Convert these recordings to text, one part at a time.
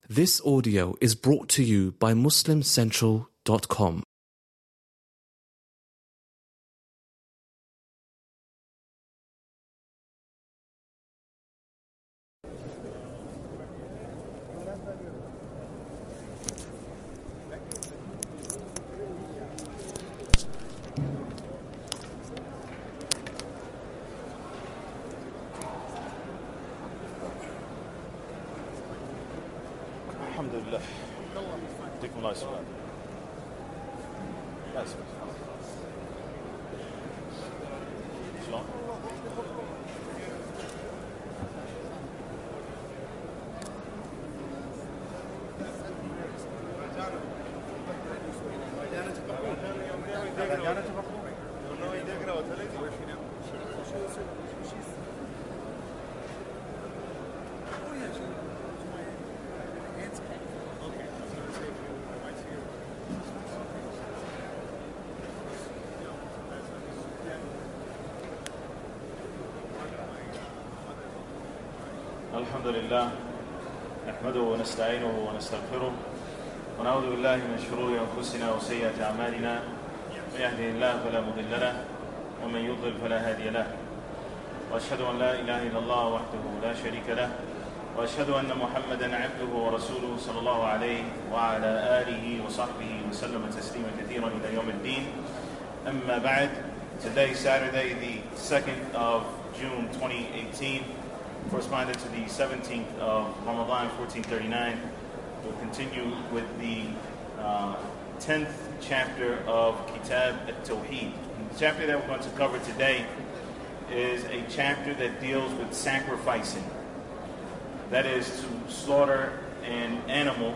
This audio is brought to you by MuslimCentral.com. الحمد لله. يعطيكم الله السلامة. لا اسمع. شلون؟ الحمد لله نحمده ونستعينه ونستغفره ونعوذ بالله من شرور أنفسنا وسيئات أعمالنا من يهده الله فلا مضل له ومن يضلل فلا هادي له وأشهد أن لا إله إلا الله وحده لا شريك له وأشهد أن محمدا عبده ورسوله صلى الله عليه وعلى آله وصحبه وسلم تسليما كثيرا إلى يوم الدين. أما بعد, today Saturday the 2nd of June 2018, corresponding to the 17th of Ramadan 1439. We'll continue with the 10th chapter of Kitab al-Tawheed. The chapter that we're going to cover today is a chapter that deals with sacrificing. That is to slaughter an animal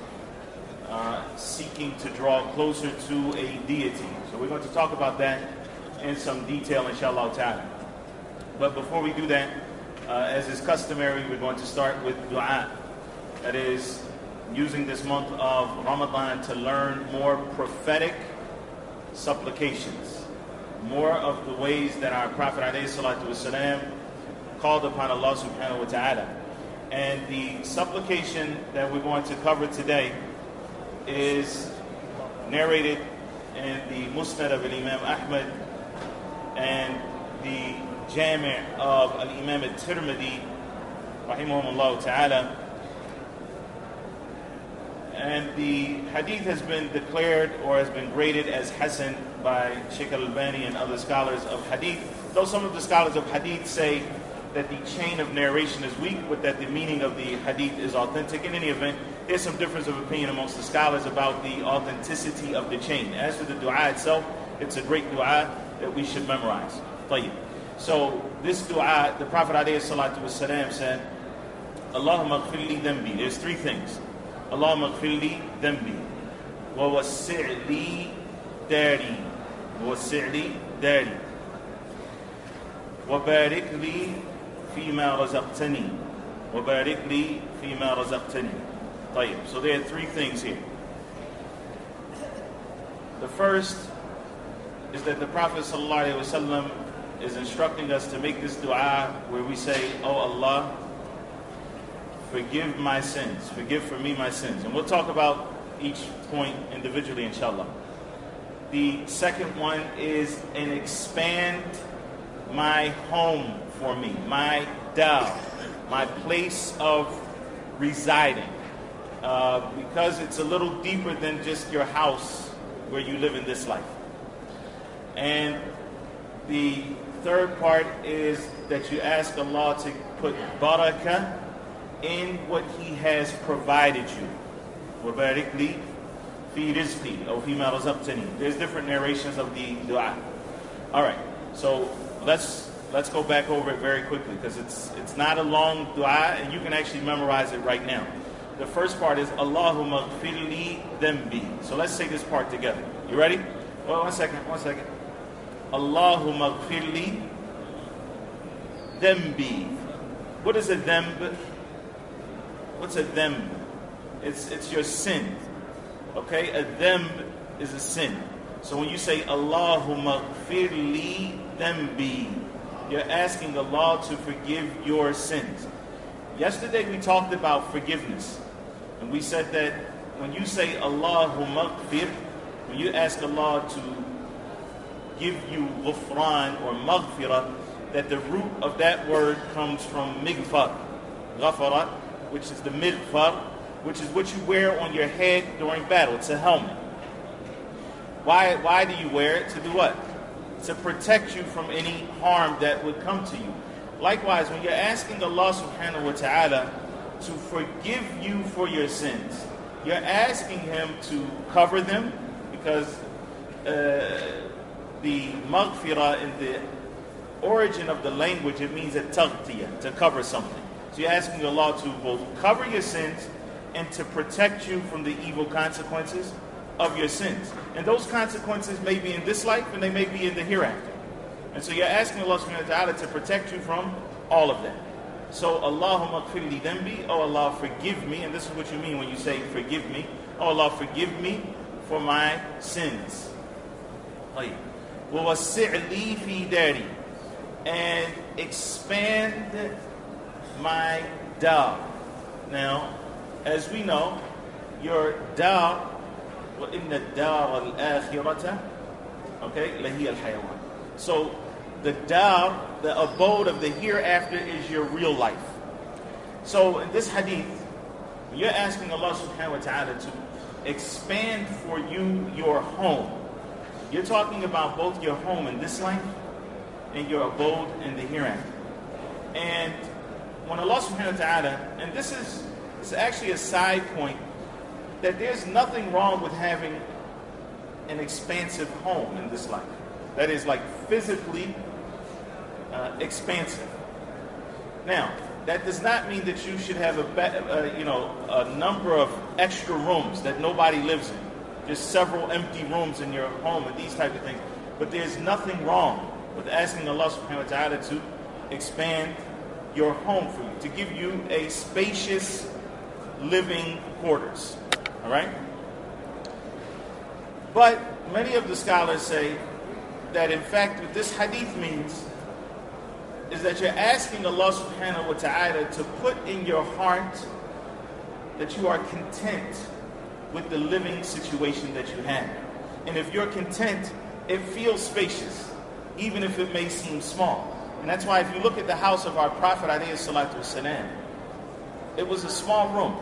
seeking to draw closer to a deity. So we're going to talk about that in some detail, inshallah ta'ala. But before we do that, as is customary, we're going to start with dua. That is, using this month of Ramadan to learn more prophetic supplications, more of the ways that our Prophet ﷺ called upon Allah subhanahu wa ta'ala. And the supplication that we're going to cover today is narrated in the Musnad of Imam Ahmad and the Jami' of Al-Imam al-Tirmidhi rahimahumullah ta'ala. And the hadith has been declared or has been graded as Hasan by Sheikh al-Albani and other scholars of hadith, though some of the scholars of hadith say that the chain of narration is weak, but that the meaning of the hadith is authentic. In any event, there's some difference of opinion amongst the scholars about the authenticity of the chain. As for the dua itself, it's a great dua that we should memorize. طيب. So this dua, the Prophet ﷺ said, Allahumma ghfirli dhanbi. There's three things. Allahumma ghfirli dhanbi. Wa wasi'li dari. Wa wasi'li dari. Wa barik li fima razaqtani. Wa barik li fima razaqtani. طيب. So there are three things here. The first is that the Prophet ﷺ is instructing us to make this dua where we say, "Oh Allah, forgive my sins, forgive for me my sins." And we'll talk about each point individually, inshallah. The second one is, and expand my home for me, my dar, my place of residing, because it's a little deeper than just your house where you live in this life. And the third part is that you ask Allah to put barakah in what He has provided you. وَبَارِكْ لِي فِي رِزْقِي أو فِيمَا رَزَقْتَنِي. There's different narrations of the dua. All right, so let's go back over it very quickly because it's not a long dua and you can actually memorize it right now. The first part is Allahumma ghfir li dhanbi. So let's say this part together. You ready? Well, one second. Allahumma ghfir li dhanbi. What is a dhanb? What's a dhanb? It's your sin. Okay? A dhanb is a sin. So when you say Allahumma ghfir li dhanbi, you're asking Allah to forgive your sins. Yesterday we talked about forgiveness. And we said that when you say Allahu maghfir, when you ask Allah to give you ghufran or maghfirah, that the root of that word comes from mighfar, ghafara, which is the mighfar, which is what you wear on your head during battle. It's a helmet. Why do you wear it? To do what? To protect you from any harm that would come to you. Likewise, when you're asking Allah subhanahu wa ta'ala to forgive you for your sins, you're asking Him to cover them, because the maghfirah in the origin of the language, it means a taghtiya, to cover something. So you're asking Allah to both cover your sins and to protect you from the evil consequences of your sins. And those consequences may be in this life and they may be in the hereafter. And so you're asking Allah subhanahu wa ta'ala to protect you from all of that. So Allahumma ghfir li dhanbi, oh Allah, forgive me. And this is what you mean when you say forgive me. Oh Allah, forgive me for my sins. وَوَسِّعْ لِي فِي دَارِي, and expand my dar. Now, as we know, your dar, وَإِنَّ الدَّارَ الْآخِرَةَ, okay, لَهِيَ الْحَيَوَانِ. So, the dar, the abode of the hereafter, is your real life. So, in this hadith, you're asking Allah subhanahu wa ta'ala to expand for you your home. You're talking about both your home in this life and your abode in the hereafter. And when Allah subhanahu wa ta'ala, and this is actually a side point, that there's nothing wrong with having an expansive home in this life. That is like physically expansive. Now, that does not mean that you should have a number of extra rooms that nobody lives in. Just several empty rooms in your home and these type of things. But there's nothing wrong with asking Allah subhanahu wa ta'ala to expand your home for you, to give you a spacious living quarters. Alright? But many of the scholars say that in fact what this hadith means is that you're asking Allah subhanahu wa ta'ala to put in your heart that you are content with the living situation that you have. And if you're content, it feels spacious, even if it may seem small. And that's why if you look at the house of our Prophet alayhi salatu wasalam, it was a small room.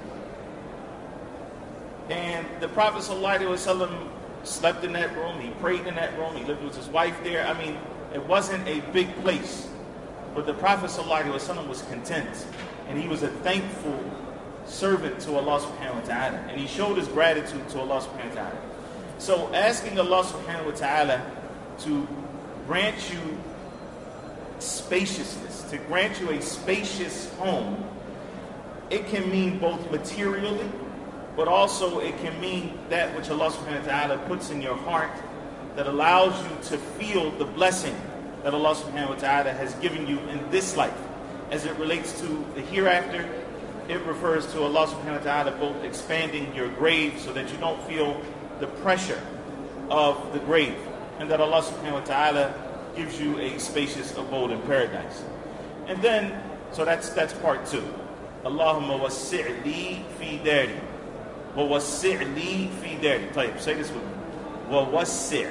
And the Prophet sallallahu alaihi wasallam slept in that room, he prayed in that room, he lived with his wife there. I mean, it wasn't a big place. But the Prophet sallallahu alaihi wasallam was content. And he was a thankful servant to Allah subhanahu wa ta'ala. And he showed his gratitude to Allah subhanahu wa ta'ala. So asking Allah subhanahu wa ta'ala to grant you spaciousness, to grant you a spacious home, it can mean both materially, but also it can mean that which Allah subhanahu wa ta'ala puts in your heart that allows you to feel the blessing that Allah subhanahu wa ta'ala has given you in this life. As it relates to the hereafter, it refers to Allah subhanahu wa ta'ala both expanding your grave so that you don't feel the pressure of the grave, and that Allah subhanahu wa ta'ala gives you a spacious abode in paradise. And then, so that's part two. Allahumma wassi' li fi dari. Wa wassi' li fi dari. طيب, say this with me. Wa wassi'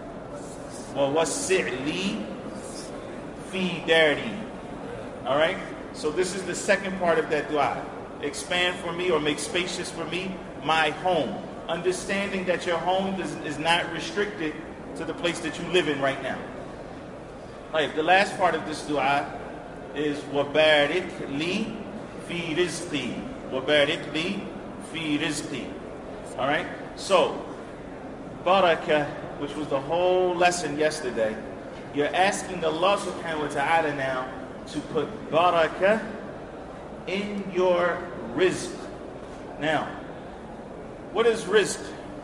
li fi dari. Alright? So this is the second part of that dua. Expand for me, or make spacious for me, my home. Understanding that your home is not restricted to the place that you live in right now. Right, the last part of this dua is وَبَارِكْ لِي فِي رِزْقِي. وَبَارِكْ لِي فِي رِزْقِي. Alright? So, barakah, which was the whole lesson yesterday, you're asking Allah subhanahu wa ta'ala now to put barakah in your rizq. Now, what is rizq?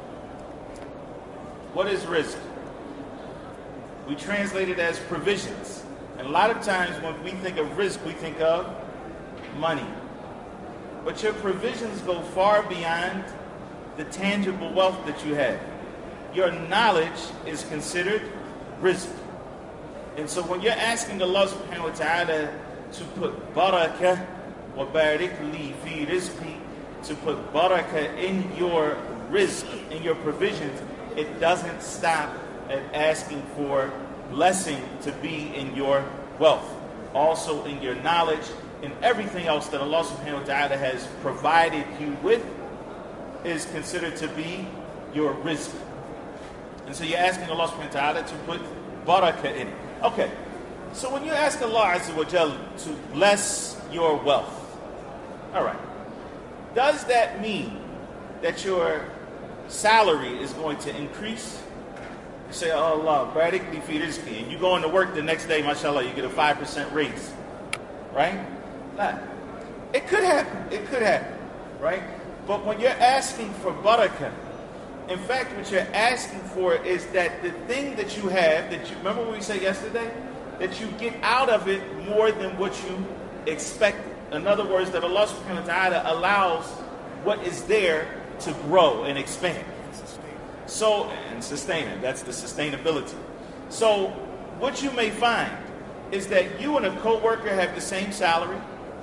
What is rizq? We translate it as provisions. And a lot of times when we think of rizq, we think of money. But your provisions go far beyond the tangible wealth that you have. Your knowledge is considered rizq. And so when you're asking Allah subhanahu wa ta'ala to put barakah wa barik li fi rizqi, to put barakah in your rizq, in your provisions, it doesn't stop at asking for blessing to be in your wealth, also in your knowledge, and everything else that Allah subhanahu wa ta'ala has provided you with is considered to be your rizq. And so you're asking Allah subhanahu wa ta'ala to put barakah in it. Okay, so when you ask Allah Azza wa Jal to bless your wealth, all right, does that mean that your salary is going to increase? You say, oh Allah, barik li fi rizqi, and you go into work the next day, mashallah, you get a 5% raise, right? Nah. It could happen, right? But when you're asking for barakah, in fact, what you're asking for is that the thing that you have, that you remember what we said yesterday, that you get out of it more than what you expected. In other words, that Allah subhanahu wa ta'ala allows what is there to grow and expand. So, and sustain it. That's the sustainability. So, what you may find is that you and a co-worker have the same salary.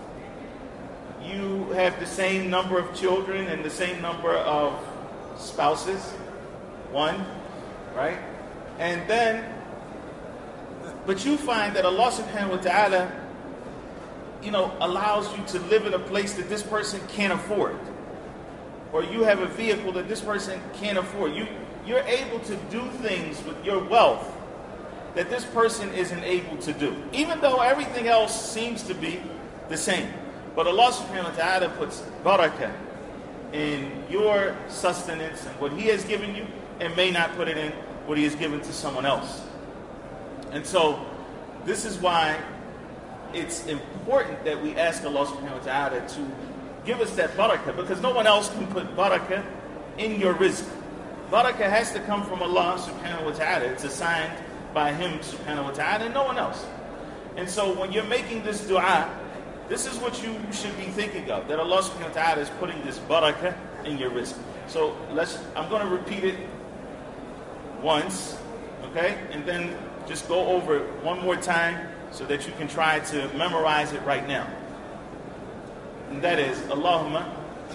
You have the same number of children and the same number of spouses. One, right? And then, but you find that Allah subhanahu wa ta'ala, allows you to live in a place that this person can't afford. Or you have a vehicle that this person can't afford. You're able to do things with your wealth that this person isn't able to do, even though everything else seems to be the same. But Allah subhanahu wa ta'ala puts barakah in your sustenance and what He has given you, and may not put it in what He has given to someone else. And so this is why it's important that we ask Allah subhanahu wa ta'ala to give us that barakah, because no one else can put barakah in your rizq. Barakah has to come from Allah subhanahu wa ta'ala. It's assigned by Him subhanahu wa ta'ala and no one else. And so when you're making this dua, this is what you should be thinking of, that Allah subhanahu wa ta'ala is putting this barakah in your rizq. So I'm going to repeat it once, okay? And then just go over it one more time so that you can try to memorize it right now. And that is, Allahumma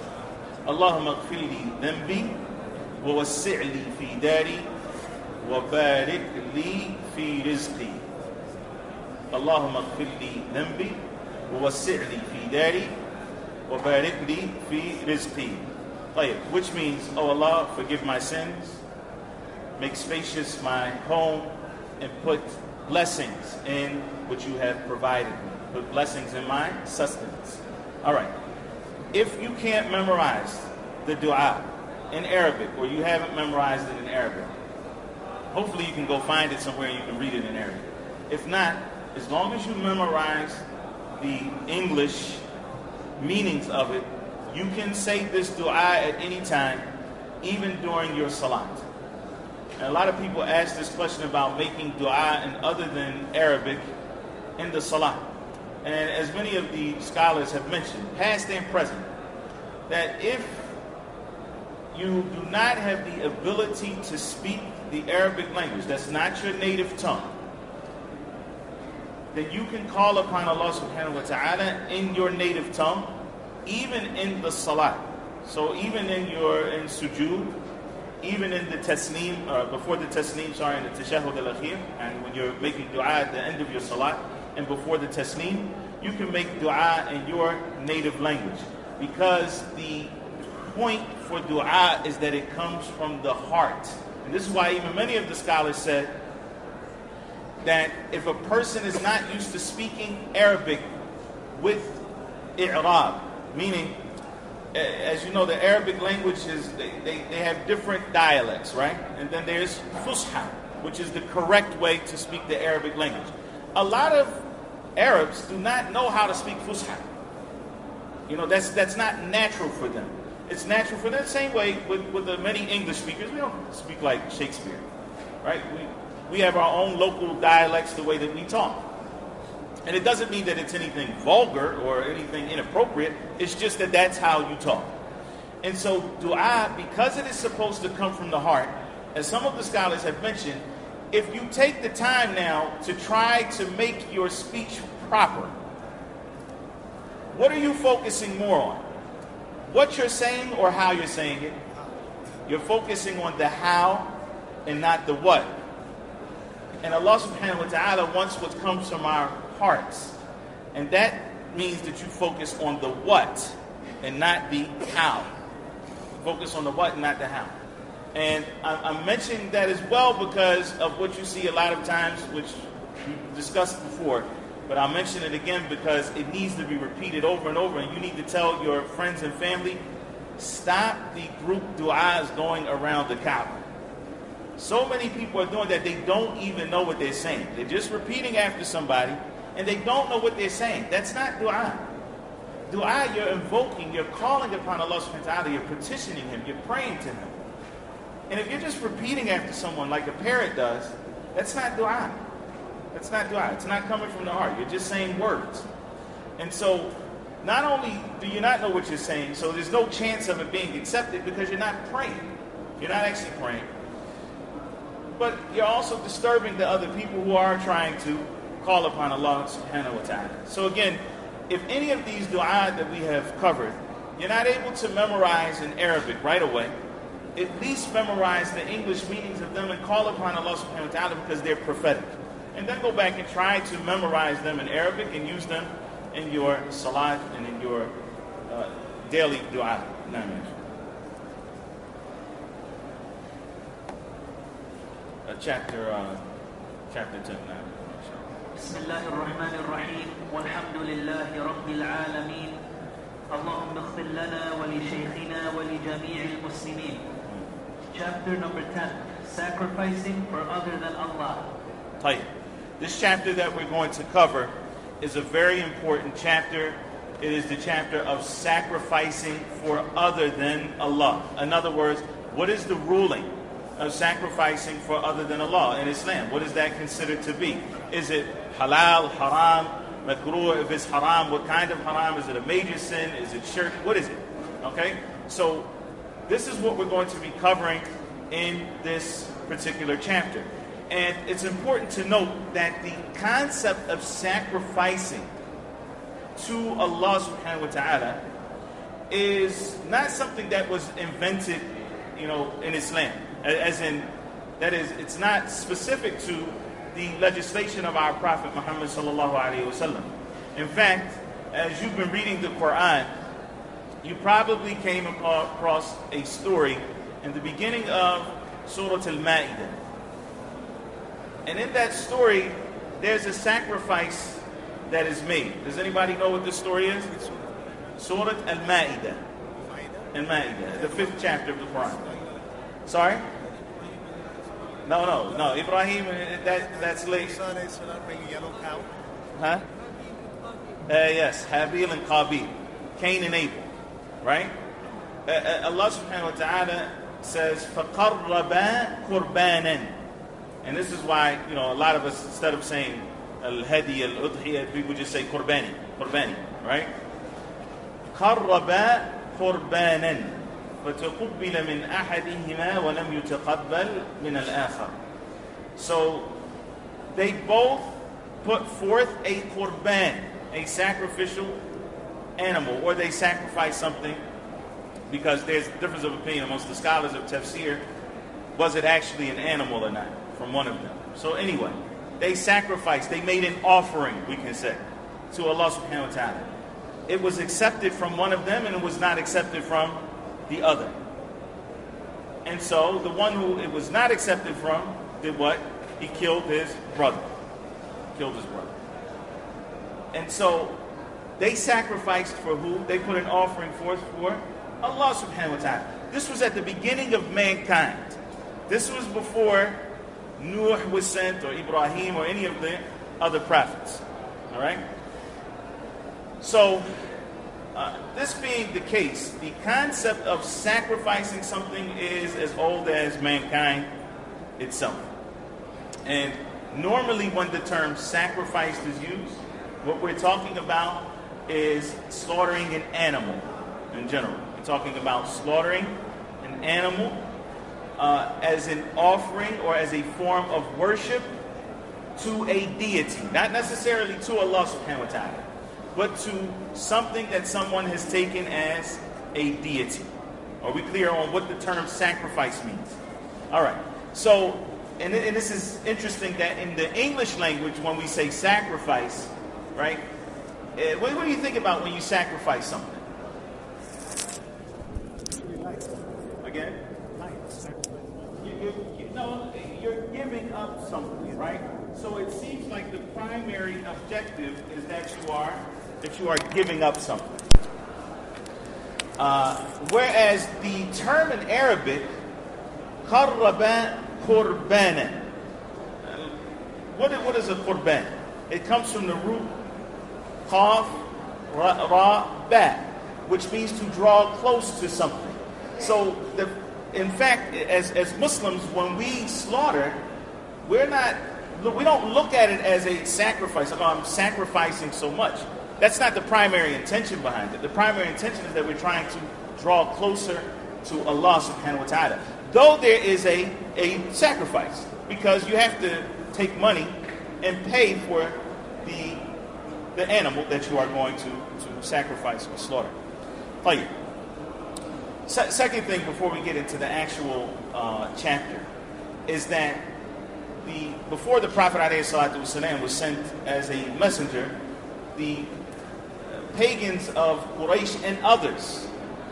gfirli dhanbi wa wassi'li fi dari wa barik li fi rizqi. Allahumma gfirli dhanbi wa wassi'li fi dari wa barik li fi rizqi. Which means, oh Allah, forgive my sins, make spacious my home, and put blessings in what you have provided me. Put blessings in my sustenance. All right. If you can't memorize the dua in Arabic, or you haven't memorized it in Arabic, hopefully you can go find it somewhere and you can read it in Arabic. If not, as long as you memorize the English meanings of it, you can say this dua at any time, even during your salat. And a lot of people ask this question about making dua in other than Arabic in the salat. And as many of the scholars have mentioned, past and present, that if you do not have the ability to speak the Arabic language, that's not your native tongue, then you can call upon Allah subhanahu wa ta'ala in your native tongue, even in the salat. So even in sujood, even in the tasneem, before the tasneem, in the tashahhud al-akhir, and when you're making dua at the end of your salat, and before the tasneem, you can make dua in your native language. Because the point for dua is that it comes from the heart. And this is why even many of the scholars said that if a person is not used to speaking Arabic with i'rab, meaning, as you know, the Arabic language is, they have different dialects, right? And then there's Fusha, which is the correct way to speak the Arabic language. A lot of Arabs do not know how to speak Fusha. That's not natural for them. It's natural for them. Same way with the many English speakers, we don't speak like Shakespeare, right? We have our own local dialects, the way that we talk. And it doesn't mean that it's anything vulgar or anything inappropriate. It's just that that's how you talk. And so dua, because it is supposed to come from the heart, as some of the scholars have mentioned, if you take the time now to try to make your speech proper, what are you focusing more on? what you're saying or how you're saying it. You're focusing on the how and not the what. And Allah subhanahu wa ta'ala wants what comes from our hearts. And that means that you focus on the what and not the how. Focus on the what and not the how. And I'm mentioning that as well because of what you see a lot of times, which we discussed before. But I'll mention it again because it needs to be repeated over and over. And you need to tell your friends and family, stop the group du'as going around the Kaaba. So many people are doing that they don't even know what they're saying. They're just repeating after somebody and they don't know what they're saying. That's not du'a. Du'a, you're invoking, you're calling upon Allah subhanahu wa ta'ala, you're petitioning Him, you're praying to Him. And if you're just repeating after someone like a parrot does, that's not du'a. That's not du'a. It's not coming from the heart. You're just saying words. And so, not only do you not know what you're saying, so there's no chance of it being accepted because you're not praying. You're not actually praying. But you're also disturbing the other people who are trying to call upon Allah subhanahu wa ta'ala. So again, if any of these du'a that we have covered, you're not able to memorize in Arabic right away, at least memorize the English meanings of them and call upon Allah subhanahu wa ta'ala because they're prophetic. And then go back and try to memorize them in Arabic and use them in your salat and in your daily du'a. Chapter 10 now. بسم الله الرحمن الرحيم والحمد لله رب العالمين اللهم اغفر لنا ولشيخنا ولجميع المسلمين. Chapter number 10, sacrificing for other than Allah. طيب. This chapter that we're going to cover is a very important chapter. It is the chapter of sacrificing for other than Allah. In other words, what is the ruling of sacrificing for other than Allah in Islam? What is that considered to be? Is it halal, haram, makruh? If it's haram, what kind of haram? Is it a major sin? Is it shirk? What is it? Okay? So this is what we're going to be covering in this particular chapter. And it's important to note that the concept of sacrificing to Allah subhanahu wa ta'ala is not something that was invented, in Islam. As in, that is, it's not specific to the legislation of our Prophet Muhammad sallallahu alaihi wasallam. In fact, as you've been reading the Quran, you probably came across a story in the beginning of Surah Al-Ma'idah. And in that story, there's a sacrifice that is made. Does anybody know what the story is? Surah Al-Ma'idah. Al-Ma'idah, the 5th chapter of the Quran. Sorry? No. Ibrahim, that's late. Huh? Yes, Habil and Qabil. Cain and Abel. Right? Allah subhanahu wa ta'ala says, فَقَرَّبَا قُرْبَانًا. And this is why, a lot of us, instead of saying al-hadi, al-udhiyah, people just say qurbani, right? قَرَّبَا قُرْبَانًا فَتَقُبِّلَ مِنْ أَحَدِهِمَا وَلَمْ يُتَقَبَّلْ مِنَ الْآخَرِ. So they both put forth a qurban, a sacrificial animal, or they sacrifice something, because there's a difference of opinion amongst the scholars of tafsir. Was it actually an animal or not from one of them? So anyway, they sacrificed, they made an offering, we can say, to Allah subhanahu wa ta'ala. It was accepted from one of them and it was not accepted from the other. And so the one who it was not accepted from did what? He killed his brother. And so they sacrificed for who? They put an offering forth for Allah subhanahu wa ta'ala. This was at the beginning of mankind. This was before Nuh was sent or Ibrahim or any of the other prophets. All right? So, this being the case, the concept of sacrificing something is as old as mankind itself. And normally when the term sacrificed is used, what we're talking about is slaughtering an animal in general. We're talking about slaughtering an animal as an offering or as a form of worship to a deity. Not necessarily to Allah subhanahu wa ta'ala, but to something that someone has taken as a deity. Are we clear on what the term sacrifice means? All right. So, and this is interesting that in the English language, when we say sacrifice, right? What do you think about when you sacrifice something? Again? You're giving up something, right? So it seems like the primary objective is that you are giving up something. Whereas the term in Arabic, qarraba qurbana. What is a qurban? It comes from the root qaf ra ba, which means to draw close to something. So in fact, as Muslims, when we slaughter, we don't look at it as a sacrifice. Like, I'm sacrificing so much. That's not the primary intention behind it. The primary intention is that we're trying to draw closer to Allah subhanahu wa ta'ala. Though there is a sacrifice, because you have to take money and pay for the animal that you are going to sacrifice or slaughter. طيب. Second thing before we get into the actual chapter is that before the Prophet ﷺ was sent as a messenger, the pagans of Quraysh and others,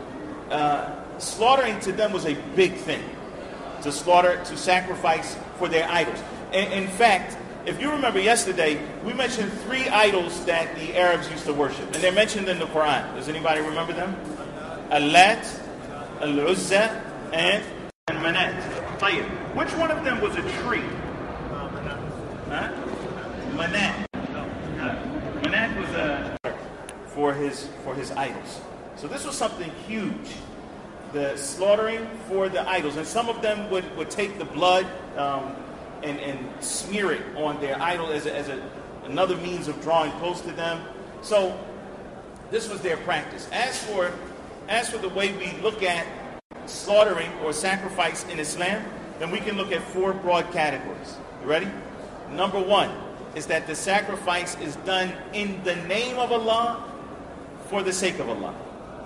slaughtering to them was a big thing. To slaughter, to sacrifice for their idols. In fact, if you remember yesterday, we mentioned 3 idols that the Arabs used to worship. And they're mentioned in the Quran. Does anybody remember them? Al-Lat, Al-Uzza, and Manat. طيب. Which one of them was a tree? Huh? Manat. Manat was for his idols. So this was something huge. The slaughtering for the idols. And some of them would take the blood and smear it on their idol as another means of drawing close to them. So this was their practice. As for the way we look at slaughtering or sacrifice in Islam, then we can look at 4 broad categories. You ready? Number 1 is that the sacrifice is done in the name of Allah for the sake of Allah.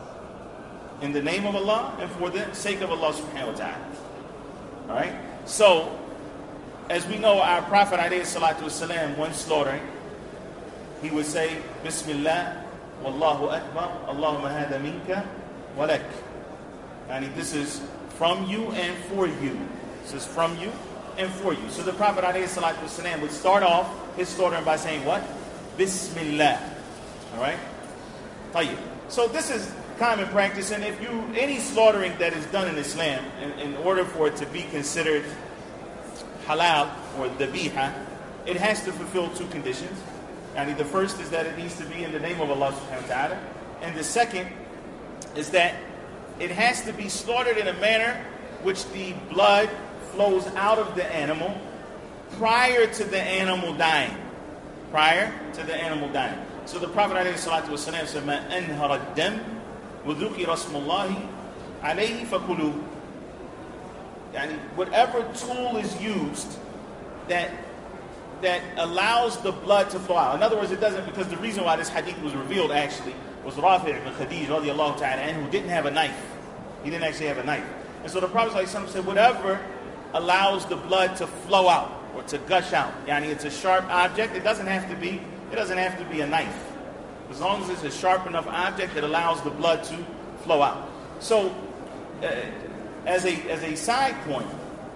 In the name of Allah and for the sake of Allah subhanahu wa ta'ala. Alright? So, as we know, our Prophet ﷺ, when slaughtering, he would say, Bismillah, Wallahu Akbar, Allahumma hada minka, walak. And this is from you and for you. This is from you and for you. So the Prophet ﷺ would start off his slaughtering by saying what? Bismillah. Alright? Tayyib. So this is common practice, and if any slaughtering that is done in Islam, in order for it to be considered halal or dhabiha, it has to fulfill 2 conditions. And the first is that it needs to be in the name of Allah subhanahu wa ta'ala. And the second is that it has to be slaughtered in a manner which the blood flows out of the animal prior to the animal dying. Prior to the animal dying. So the Prophet ﷺ said, مَا أَنْهَرَ الدَّمْ وَذُكِرَ اسْمُ اللَّهِ عَلَيْهِ فَكُلُوا. Yani whatever tool is used that allows the blood to flow out. In other words, it doesn't, because the reason why this hadith was revealed actually was Rafi' ibn Khadij radiallahu ta'ala anhu, who didn't have a knife. He didn't actually have a knife. And so the Prophet ﷺ said, whatever allows the blood to flow out or to gush out. Yani it's a sharp object. It doesn't have to be a knife. As long as it's a sharp enough object that allows the blood to flow out. So, as a side point,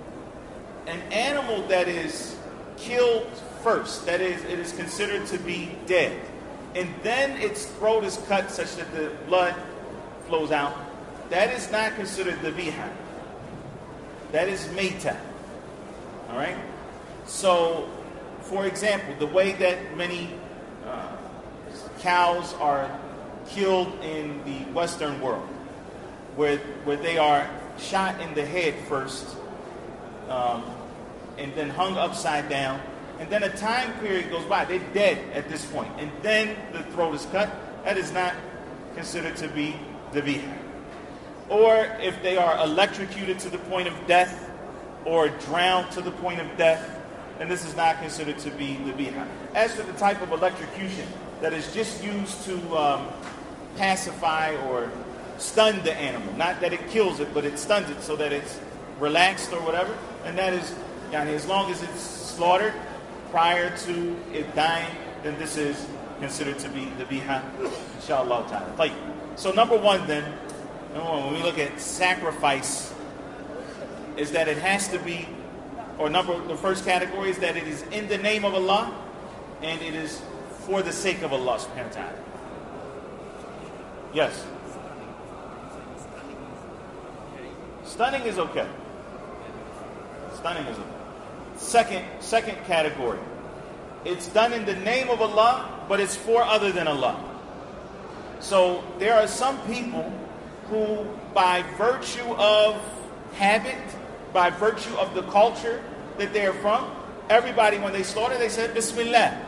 an animal that is killed first, that is, it is considered to be dead, and then its throat is cut such that the blood flows out, that is not considered dhabiha. That is mayta. Alright? So, for example, the way that many cows are killed in the Western world, where they are shot in the head first, and then hung upside down, and then a time period goes by, they're dead at this point, and then the throat is cut, that is not considered to be dhabiha. Or if they are electrocuted to the point of death, or drowned to the point of death, then this is not considered to be dhabiha. As for the type of electrocution that is just used to pacify or stun the animal. Not that it kills it, but it stuns it so that it's relaxed or whatever. And that is, as long as it's slaughtered prior to it dying, then this is considered to be the biha, inshallah ta'ala. So number one then, when we look at sacrifice, is that it has to be, the first category is that it is in the name of Allah, and it is for the sake of Allah subhanahu wa ta'ala. Yes. Stunning is okay. Stunning is okay. Second category. It's done in the name of Allah, but it's for other than Allah. So there are some people who, by virtue of habit, by virtue of the culture that they're from, everybody, when they slaughter, they said Bismillah.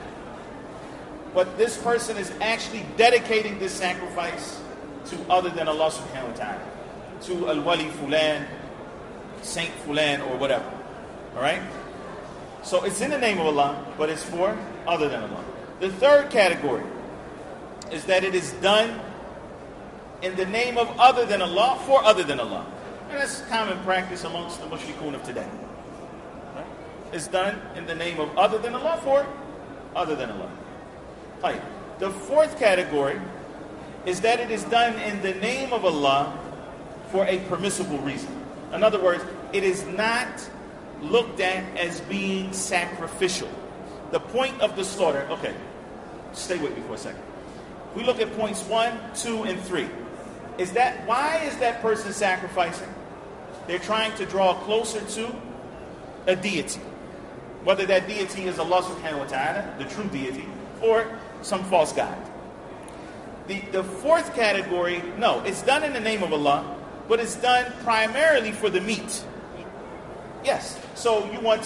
But this person is actually dedicating this sacrifice to other than Allah subhanahu wa ta'ala, to Al-Wali Fulan, Saint Fulan, or whatever. Alright? So it's in the name of Allah, but it's for other than Allah. The third category is that it is done in the name of other than Allah, for other than Allah. And that's common practice amongst the mushrikun of today. Right? It's done in the name of other than Allah, for other than Allah. Right. The fourth category is that it is done in the name of Allah for a permissible reason. In other words, it is not looked at as being sacrificial. The point of the slaughter, okay, stay with me for a second. We look at points 1, 2, and 3. Why is that person sacrificing? They're trying to draw closer to a deity. Whether that deity is Allah subhanahu wa ta'ala, the true deity, or some false god. The fourth category, no, it's done in the name of Allah, but it's done primarily for the meat. Yes, so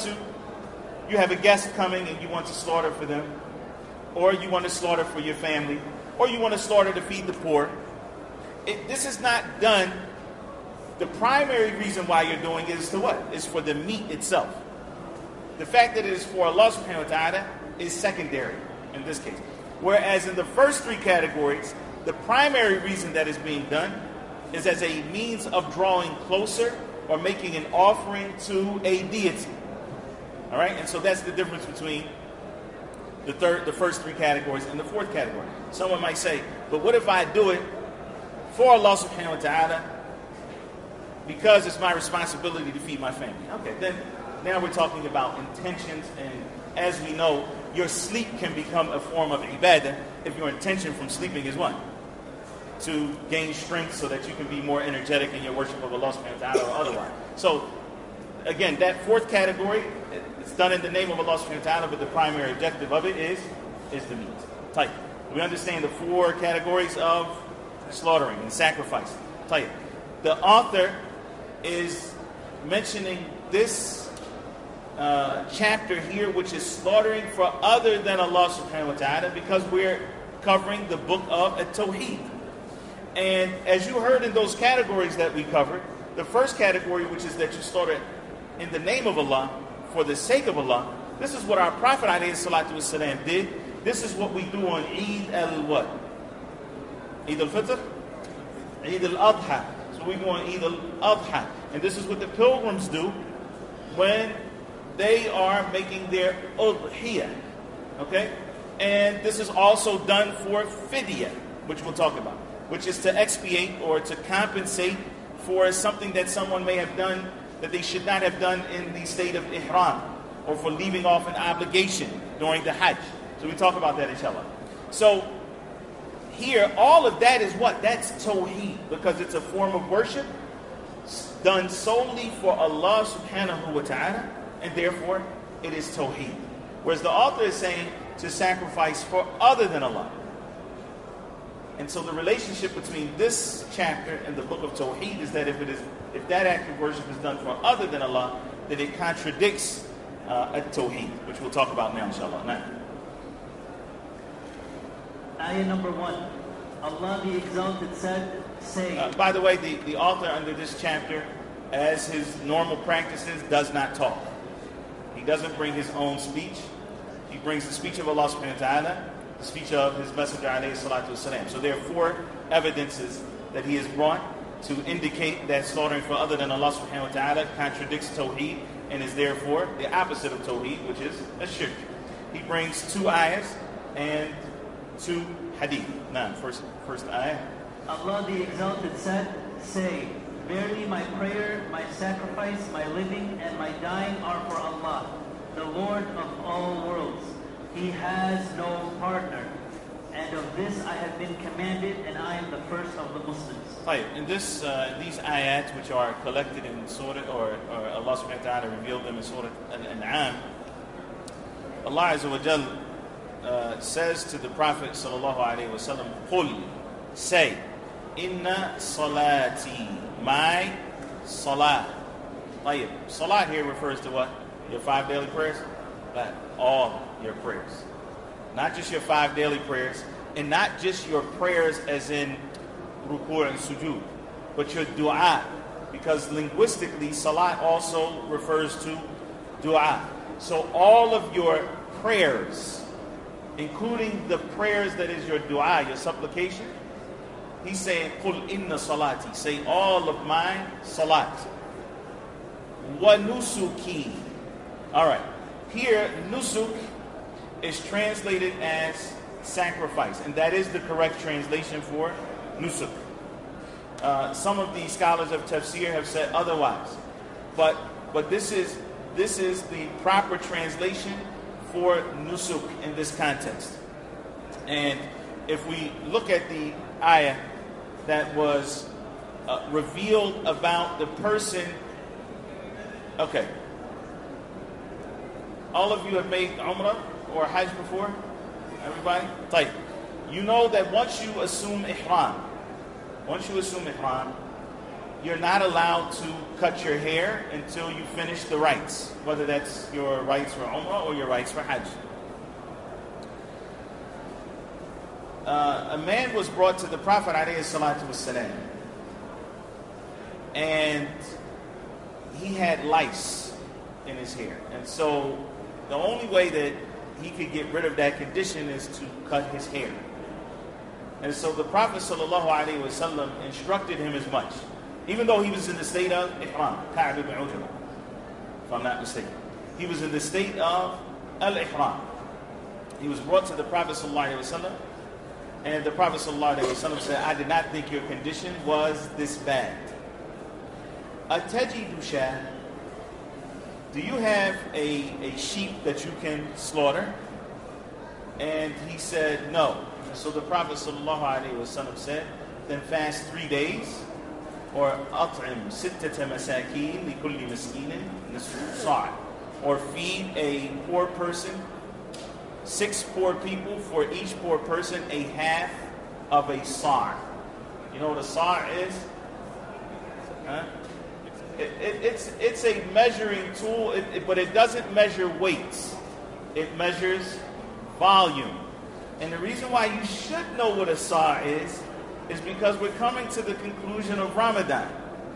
you have a guest coming and you want to slaughter for them, or you want to slaughter for your family, or you want to slaughter to feed the poor. This is not done. The primary reason why you're doing it is to what? It's for the meat itself. The fact that it is for Allah subhanahu wa ta'ala is secondary in this case. Whereas in the first three categories, the primary reason that is being done is as a means of drawing closer or making an offering to a deity. All right? And so that's the difference between the first three categories and the fourth category. Someone might say, but what if I do it for Allah subhanahu wa ta'ala because it's my responsibility to feed my family? Okay, then now we're talking about intentions, and as we know, your sleep can become a form of ibadah if your intention from sleeping is what? To gain strength so that you can be more energetic in your worship of Allah subhanahu wa ta'ala or otherwise. So, again, that fourth category, it's done in the name of Allah subhanahu wa ta'ala, but the primary objective of it is the meat. Type. We understand the four categories of slaughtering and sacrifice. Type. The author is mentioning this chapter here, which is slaughtering for other than Allah subhanahu wa ta'ala, because we're covering the book of At-Tawheed. And as you heard in those categories that we covered, the first category, which is that you slaughter in the name of Allah, for the sake of Allah, this is what our Prophet ﷺ did. This is what we do on Eid al-what? Eid al-Fitr? Eid al-Adha. So we go on Eid al-Adha. And this is what the pilgrims do when they are making their udhiyah. Okay? And this is also done for fidyah, which we'll talk about, which is to expiate or to compensate for something that someone may have done that they should not have done in the state of ihram, or for leaving off an obligation during the hajj. So we talk about that, inshallah. So here, all of that is what? That's tawheed, because it's a form of worship done solely for Allah subhanahu wa ta'ala, and therefore it is tawheed. Whereas the author is saying to sacrifice for other than Allah. And so the relationship between this chapter and the book of Tawheed is that if that act of worship is done for other than Allah, then it contradicts At-Tawheed, which we'll talk about now, inshallah. Now. Ayah number 1. Allah be exalted said, say. By the way, the author under this chapter, as his normal practices, does not talk. He doesn't bring his own speech. He brings the speech of Allah subhanahu wa ta'ala, the speech of his messenger alayhi salatu wasalam. So there are four evidences that he has brought to indicate that slaughtering for other than Allah subhanahu wa ta'ala contradicts Tawheed and is therefore the opposite of Tawheed, which is a shirk. He brings 2 ayahs and 2 hadith. Now, first ayah. Allah the Exalted said, say, verily my prayer, my sacrifice, my living, and my dying are for Allah, the Lord of all worlds. He has no partner. And of this I have been commanded, and I am the first of the Muslims. Right. In these ayat, which are collected in Surah, or Allah subhanahu wa ta'ala revealed them in Surah Al-An'am, Allah Azza wa Jal says to the Prophet sallallahu alayhi wa sallam, Qul, say, Inna salati, my salat. Like, salat here refers to what? Your 5 daily prayers? But all your prayers. Not just your 5 daily prayers, and not just your prayers as in ruku' and sujood, but your dua, because linguistically, salat also refers to dua. So all of your prayers, including the prayers that is your dua, your supplication, he's saying, Qul inna salati, say all of my salat. Wa nusuki. All right, here, nusuk is translated as sacrifice, and that is the correct translation for nusuk. Some of the scholars of tafsir have said otherwise, but this is the proper translation for nusuk in this context. And if we look at the ayah that was revealed about the person, okay, all of you have made Umrah or Hajj before? Everybody? Like, you know that once you assume ihram, you're not allowed to cut your hair until you finish the rites, whether that's your rites for Umrah or your rites for Hajj. A man was brought to the Prophet ﷺ, and he had lice in his hair. And so the only way that he could get rid of that condition is to cut his hair. And so the Prophet ﷺ instructed him as much, even though he was in the state of ihram, Ka'b ibn Ujrah, if I'm not mistaken. He was in the state of al-ihram. He was brought to the Prophet ﷺ, and the Prophet ﷺ said, I did not think your condition was this bad. Atajidu shah, do you have a sheep that you can slaughter? And he said, no. So the Prophet ﷺ said, then fast 3 days, or at'im sittata masakin li kulli miskinin nisfu sa', or feed a poor person, 6 poor people, for each poor person a half of a sa'. You know what a sa' is? Huh? It's a measuring tool, but it doesn't measure weights. It measures volume. And the reason why you should know what a sa' is because we're coming to the conclusion of Ramadan.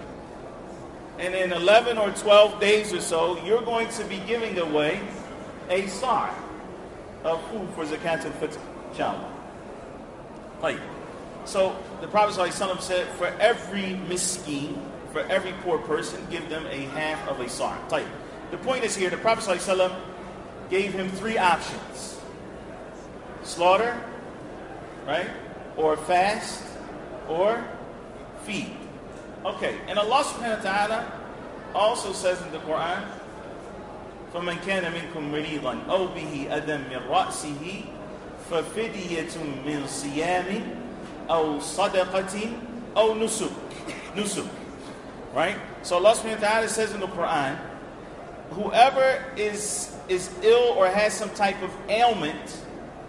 And in 11 or 12 days or so, you're going to be giving away a sa' of food for Zakat al-Fitr, inshallah. Like, so the Prophet ﷺ said, for every miskin, for every poor person, give them a half of a sa'. Like, the point is here, the Prophet ﷺ gave him 3 options. Slaughter, right? Or fast, or feed. Okay, and Allah subhanahu wa ta'ala also says in the Quran, فَمَنْ كَانَ مِنْكُمْ مَرِيضًا أَوْ بِهِ أَذًى مِنْ رَأْسِهِ فَفِدْيَةٌ مِنْ صِيَامٍ أَوْ صَدَقَةٍ أَوْ نُسُكٍ. Right? So Allah subhanahu wa ta'ala says in the Quran, whoever is ill or has some type of ailment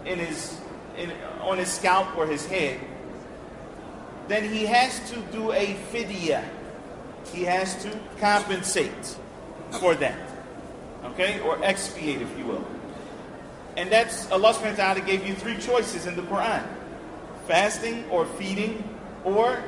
on his scalp or his head, then he has to do a fidyah. He has to compensate for that. Okay? Or expiate, if you will. And that's, Allah subhanahu wa ta'ala gave you 3 choices in the Quran. Fasting, or feeding, or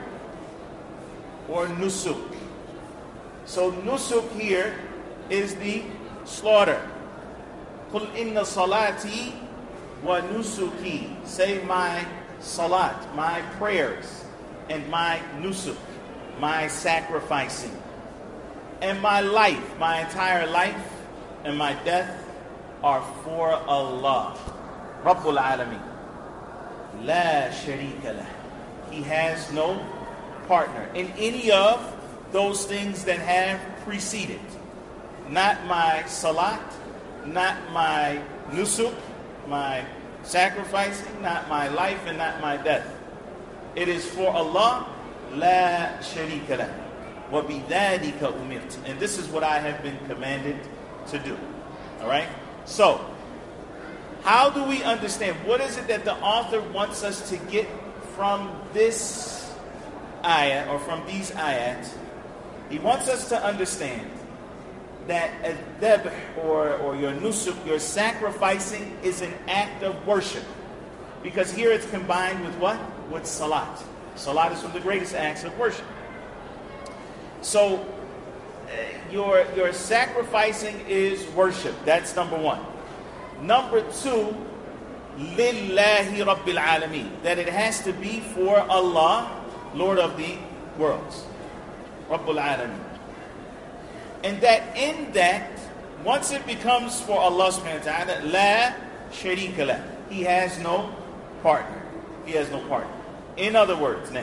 nusuk. So nusuk here is the slaughter. Qul inna salati wa nusuki. Say my salat, my prayers, and my nusuk, my sacrificing, and my life, my entire life, and my death are for Allah, Rabbul Alameen. La sharika lah. He has no partner in any of those things that have preceded. Not my salat, not my nusuk, my sacrificing, not my life, and not my death. It is for Allah, la sharika lah. Wa bidhalika umirt. And this is what I have been commanded to do. All right? So, how do we understand? What is it that the author wants us to get from this ayah, or from these ayat? He wants us to understand that al-dhabh, or your nusuk, your sacrificing, is an act of worship. Because here it's combined with what? With salat. Salat is one of the greatest acts of worship. So, your sacrificing is worship. That's number one. Number two, lillahi rabbil alameen. That it has to be for Allah, Lord of the worlds. Rabbul alameen. And that in that, once it becomes for Allah subhanahu wa ta'ala, la sharika lah. He has no partner. He has no partner. In other words,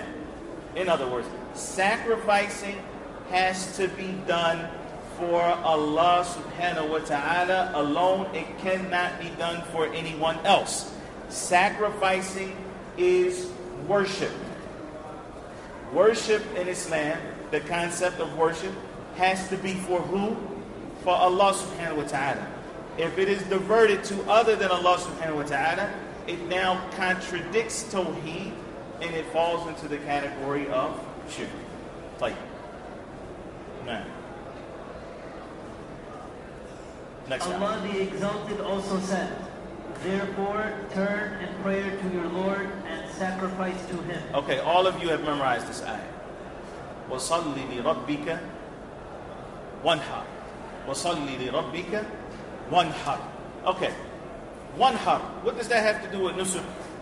sacrificing has to be done for Allah subhanahu wa ta'ala alone. It cannot be done for anyone else. Sacrificing is worship. Worship in Islam, the concept of worship, has to be for who? For Allah subhanahu wa ta'ala. If it is diverted to other than Allah subhanahu wa ta'ala, it now contradicts Tawheed, and it falls into the category of shirk. Like, now. Next Allah the Exalted also said, therefore turn in prayer to your Lord and sacrifice to Him. Okay, all of you have memorized this ayah. وَصَلِّ لِرَبِّكَ وَانْحَرْ. وَصَلِّ لِرَبِّكَ وَانْحَرْ. Okay, wanhar. What does that have to do with nusuk?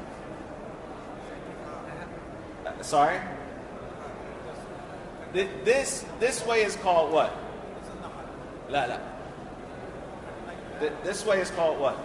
Sorry? This way is called what? La la. This way is called what?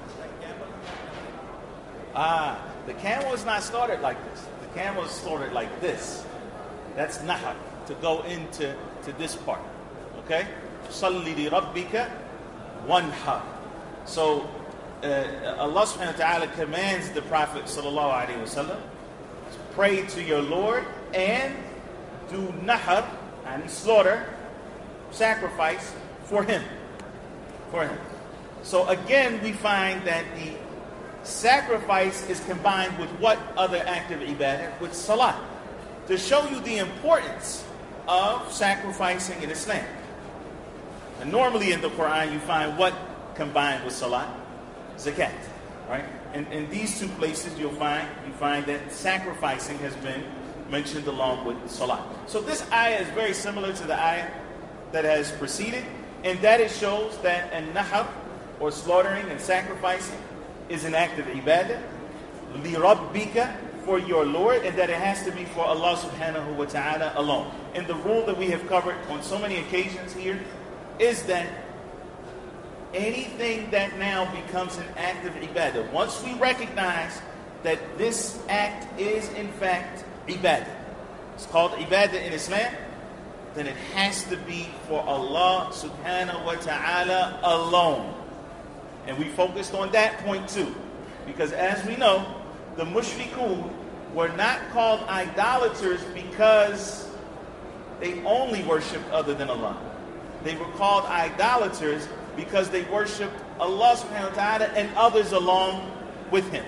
The camel is not slaughtered like this. The camel is slaughtered like this. That's nahar, to go into this part. Okay? Salli li rabbika wanhar. So Allah subhanahu wa ta'ala commands the Prophet sallallahu alaihi wasallam to pray to your Lord and do nahar, and slaughter, sacrifice for him. For him. So again, we find that the sacrifice is combined with what other act of ibadah? With salat. To show you the importance of sacrificing in Islam. And normally in the Quran, you find what combined with salat? Zakat. Right? And in these two places, you find that sacrificing has been mentioned along with salat. So this ayah is very similar to the ayah that has preceded, and that it shows that an-nahar, or slaughtering and sacrificing, is an act of ibadah, li rabbika, for your Lord, and that it has to be for Allah subhanahu wa ta'ala alone. And the rule that we have covered on so many occasions here is that anything that now becomes an act of ibadah, once we recognize that this act is in fact ibadah, it's called ibadah in Islam, then it has to be for Allah subhanahu wa ta'ala alone. And we focused on that point too. Because as we know, the mushrikun were not called idolaters because they only worshipped other than Allah. They were called idolaters because they worshipped Allah subhanahu wa ta'ala and others along with Him.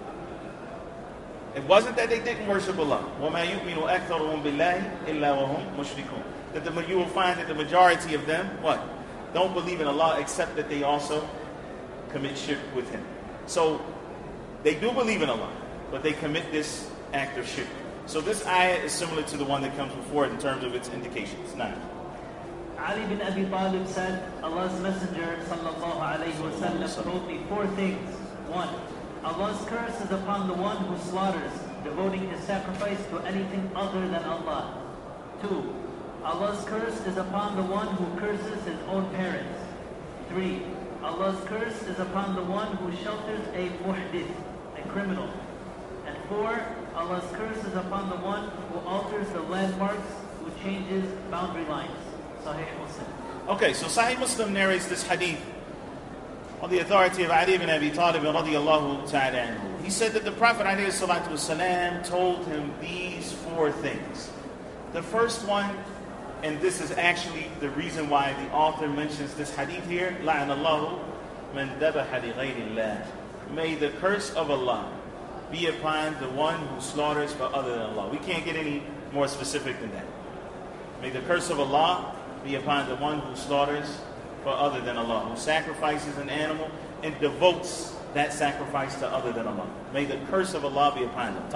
It wasn't that they didn't worship Allah. وَمَا يُؤْمِنُ أَكْثَرُهُمْ بِاللَّهِ إِلَّا وَهُمْ مُشْرِكُونَ. That you will find that the majority of them, what? Don't believe in Allah, except that they also commit shirk with Him. So, they do believe in Allah, but they commit this act of shirk. So this ayah is similar to the one that comes before it in terms of its indications. Now, Ali bin Abi Talib said, Allah's Messenger sallallahu alayhi wa sallam told me 4 things. 1, Allah's curse is upon the one who slaughters devoting his sacrifice to anything other than Allah. 2. Allah's curse is upon the one who curses his own parents. 3. Allah's curse is upon the one who shelters a muhdith, a criminal. And 4. Allah's curse is upon the one who alters the landmarks, who changes boundary lines. Sahih Muslim. Okay, so Sahih Muslim narrates this hadith on the authority of Ali ibn Abi Talib radiyallahu ta'ala anhu. He said that the Prophet alayhi salatu wasalam told him these 4 things. The first one, and this is actually the reason why the author mentions this hadith here, لَعَنَ اللَّهُ مَنْ دَبَحَ لِغَيْرِ اللَّهِ. May the curse of Allah be upon the one who slaughters for other than Allah. We can't get any more specific than that. May the curse of Allah be upon the one who slaughters for other than Allah, who sacrifices an animal and devotes that sacrifice to other than Allah. May the curse of Allah be upon them.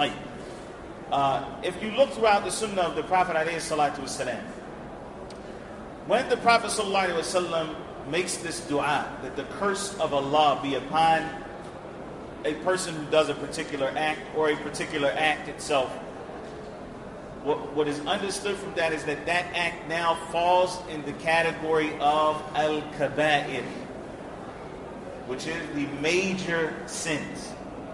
If you look throughout the sunnah of the Prophet ﷺ, when the Prophet ﷺ makes this dua, that the curse of Allah be upon a person who does a particular act or a particular act itself, what is understood from that is that that act now falls in the category of al-kaba'ir, which is the major sins.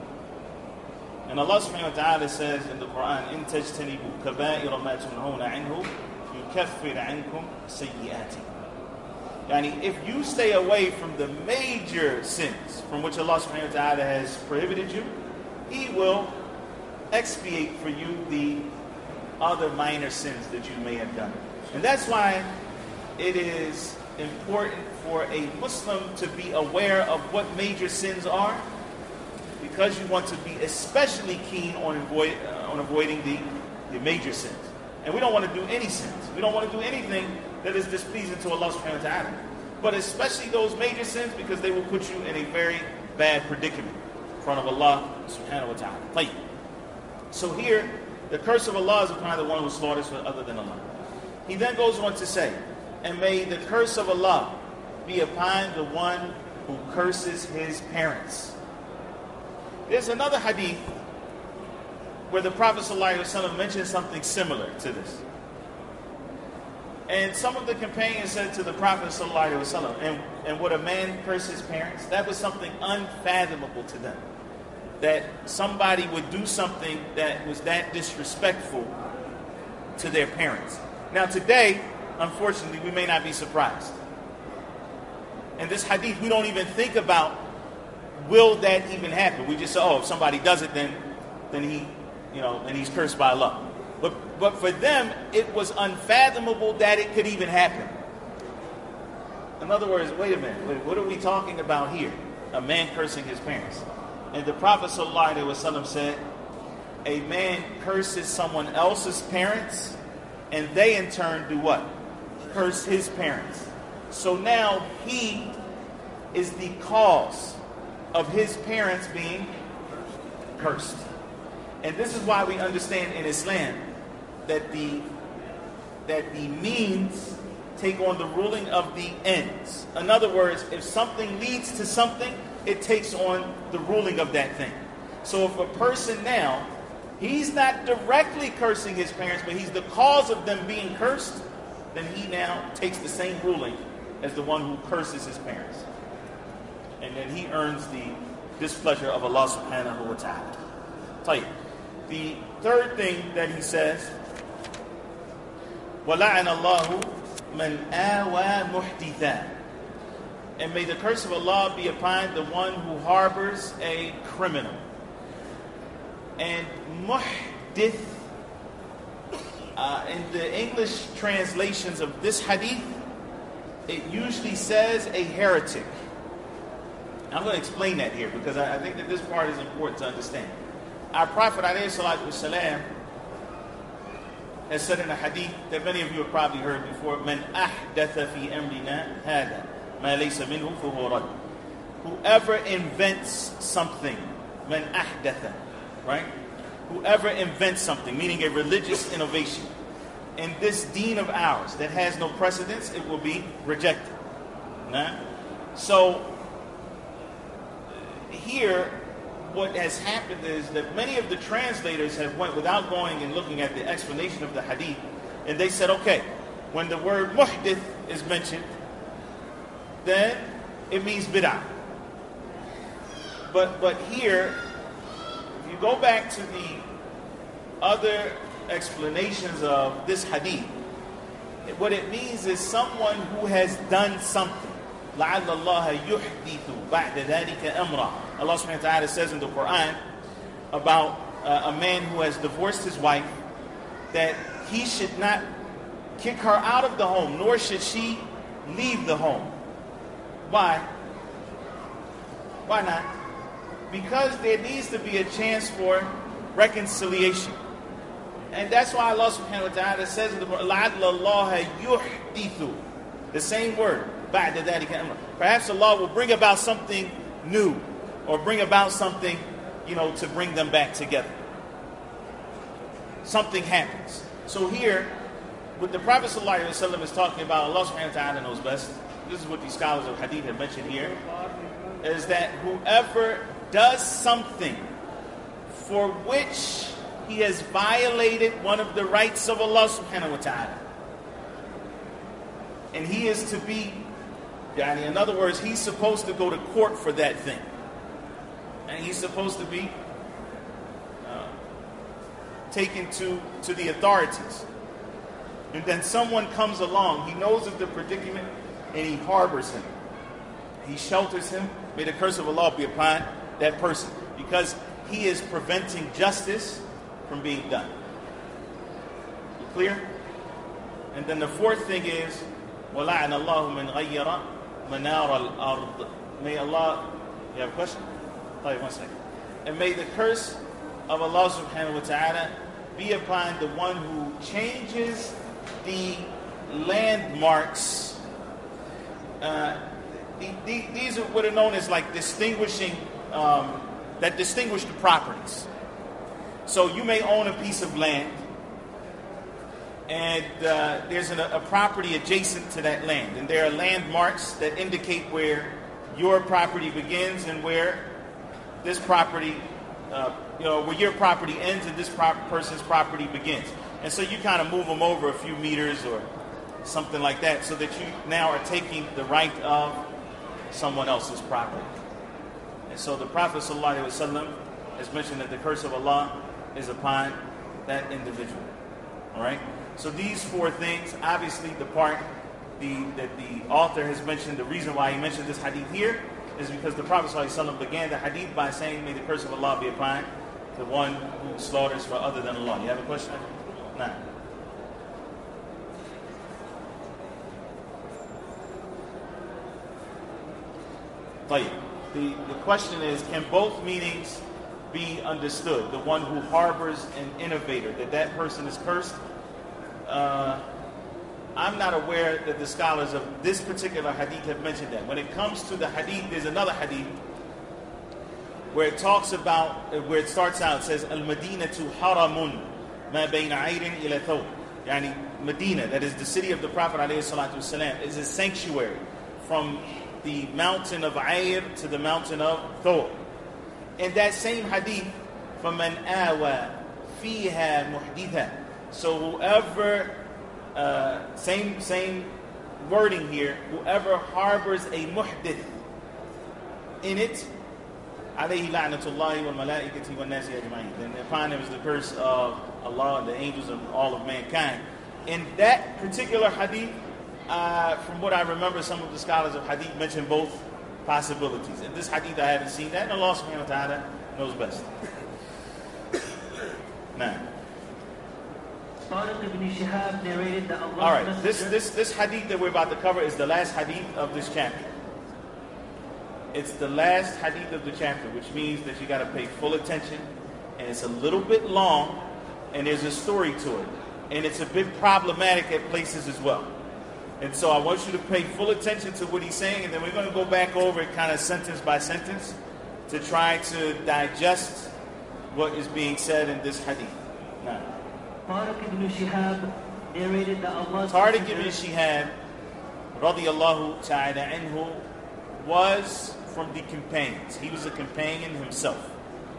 And Allah subhanahu wa ta'ala says in the Quran, إِن تَجْتَنِبُوا كَبَائِرَ مَا تُنْهُونَ عَنْهُ يُكَفِّرْ عَنْكُمْ سَيِّئَاتِكُمْ. Yani, if you stay away from the major sins from which Allah subhanahu wa ta'ala has prohibited you, He will expiate for you the other minor sins that you may have done. And that's why it is important for a Muslim to be aware of what major sins are, because you want to be especially keen on avoiding the major sins. And we don't want to do any sins. We don't want to do anything that is displeasing to Allah subhanahu wa ta'ala. But especially those major sins, because they will put you in a very bad predicament in front of Allah subhanahu wa ta'ala. So here, the curse of Allah is upon the one who slaughters for other than Allah. He then goes on to say, and may the curse of Allah be upon the one who curses his parents. There's another hadith where the Prophet ﷺ mentioned something similar to this. And some of the companions said to the Prophet ﷺ, and would a man curse his parents? That was something unfathomable to them. That somebody would do something that was that disrespectful to their parents. Now today, unfortunately, we may not be surprised. In this hadith, we don't even think about, will that even happen? We just say, oh, if somebody does it, then he's cursed by Allah. But for them, it was unfathomable that it could even happen. In other words, wait a minute, what are we talking about here? A man cursing his parents. And the Prophet ﷺ said, a man curses someone else's parents, and they in turn do what? Curse his parents. So now he is the cause of his parents being cursed. And this is why we understand in Islam that the means take on the ruling of the ends. In other words, if something leads to something, it takes on the ruling of that thing. So if a person now, he's not directly cursing his parents, but he's the cause of them being cursed, then he now takes the same ruling as the one who curses his parents. And then he earns the displeasure of Allah subhanahu wa ta'ala. Tayyib. The third thing that he says, وَلَعَنَ اللَّهُ مَنْ آوَى مُحْدِثًا. And may the curse of Allah be upon the one who harbors a criminal. And muhdith, in the English translations of this hadith, it usually says a heretic. I'm going to explain that here because I think that this part is important to understand. Our Prophet ﷺ has said in a hadith that many of you have probably heard before, مَنْ أَحْدَثَ فِي أَمْرِنَا هَذَا مَا لَيْسَ مِنْهُ فَهُوَ رَدٌّ. Whoever invents something, مَنْ أَحْدَثَ, right? Whoever invents something, meaning a religious innovation, in this deen of ours that has no precedence, it will be rejected. Nah? So, here, what has happened is that many of the translators have went without going and looking at the explanation of the hadith, and they said, okay, when the word muhdith is mentioned, then it means bid'ah. But here, if you go back to the other explanations of this hadith, what it means is someone who has done something. لَعَلَّ اللَّهَ يُحْدِثُ بَعْدَ ذَلِكَ أَمْرًا. Allah subhanahu wa ta'ala says in the Quran about a man who has divorced his wife, that he should not kick her out of the home, nor should she leave the home. Why? Why not? Because there needs to be a chance for reconciliation. And that's why Allah subhanahu wa ta'ala says in the Quran, لَعَلَّ اللَّهَ يُحْدِثُ. The same word. بَعْدَ ذَلِكَ أَمْرًا. Perhaps Allah will bring about something new, or bring about something, to bring them back together. Something happens. So here, what the Prophet ﷺ is talking about, Allah subhanahu wa ta'ala knows best. This is what these scholars of hadith have mentioned here, is that whoever does something for which he has violated one of the rights of Allah subhanahu wa ta'ala, and he is to be, in other words, he's supposed to go to court for that thing. And he's supposed to be taken to the authorities. And then someone comes along, he knows of the predicament, and he harbors him. He shelters him. May the curse of Allah be upon that person, because he is preventing justice from being done. You clear? And then the fourth thing is, وَلَعَنَ اللَّهُ مَنْ غَيَّرَ مَنَارَ الْأَرْضِ. May Allah, you have a question? Wait 1 second. And may the curse of Allah subhanahu wa ta'ala be upon the one who changes the landmarks. These are what are known as like distinguishing, that distinguish the properties. So you may own a piece of land, and there's a property adjacent to that land, and there are landmarks that indicate where your property begins and where this property, where your property ends and this person's property begins. And so you kind of move them over a few meters or something like that, so that you now are taking the right of someone else's property. And so the Prophet ﷺ has mentioned that the curse of Allah is upon that individual. All right? So these four things, obviously the part that the author has mentioned, the reason why he mentioned this hadith here is because the Prophet ﷺ began the hadith by saying, may the curse of Allah be upon the one who slaughters for other than Allah. You have a question? No. The question is, can both meanings be understood? The one who harbors an innovator, that person is cursed? I'm not aware that the scholars of this particular hadith have mentioned that. When it comes to the hadith, there's another hadith where it talks about, where it starts out, it says, Al-Madinatu haramun ma bayna ayrin ila thawb. Yani, Medina, that is the city of the Prophet ﷺ, is a sanctuary from the mountain of Ayr to the mountain of Thawb. In that same hadith, فَمَنْ آوَى فِيهَا مُحْدِثًا. So whoever, same wording here, whoever harbors a muhdith in it, عَلَيْهِ لَعْنَةُ اللَّهِ وَالْمَلَائِكَةِ وَالنَّاسِ أَجْمَعِينَ. Then upon him is the curse of Allah and the angels and all of mankind. In that particular hadith, from what I remember, some of the scholars of hadith mention both possibilities. In this hadith, I haven't seen that, and Allah subhanahu wa ta'ala knows best. Now, Tariq ibn Shihab narrated that Allah. all right, this hadith that we're about to cover is the last hadith of this chapter. It's the last hadith of the chapter, which means that you got to pay full attention, and it's a little bit long, and there's a story to it, and it's a bit problematic at places as well. And so I want you to pay full attention to what he's saying, and then we're going to go back over it kind of sentence by sentence to try to digest what is being said in this hadith. Now, Tariq ibn Shihab narrated that Allah. Tariq ibn Shihab, radiyallahu ta'ala anhu, was from the companions. He was a companion himself.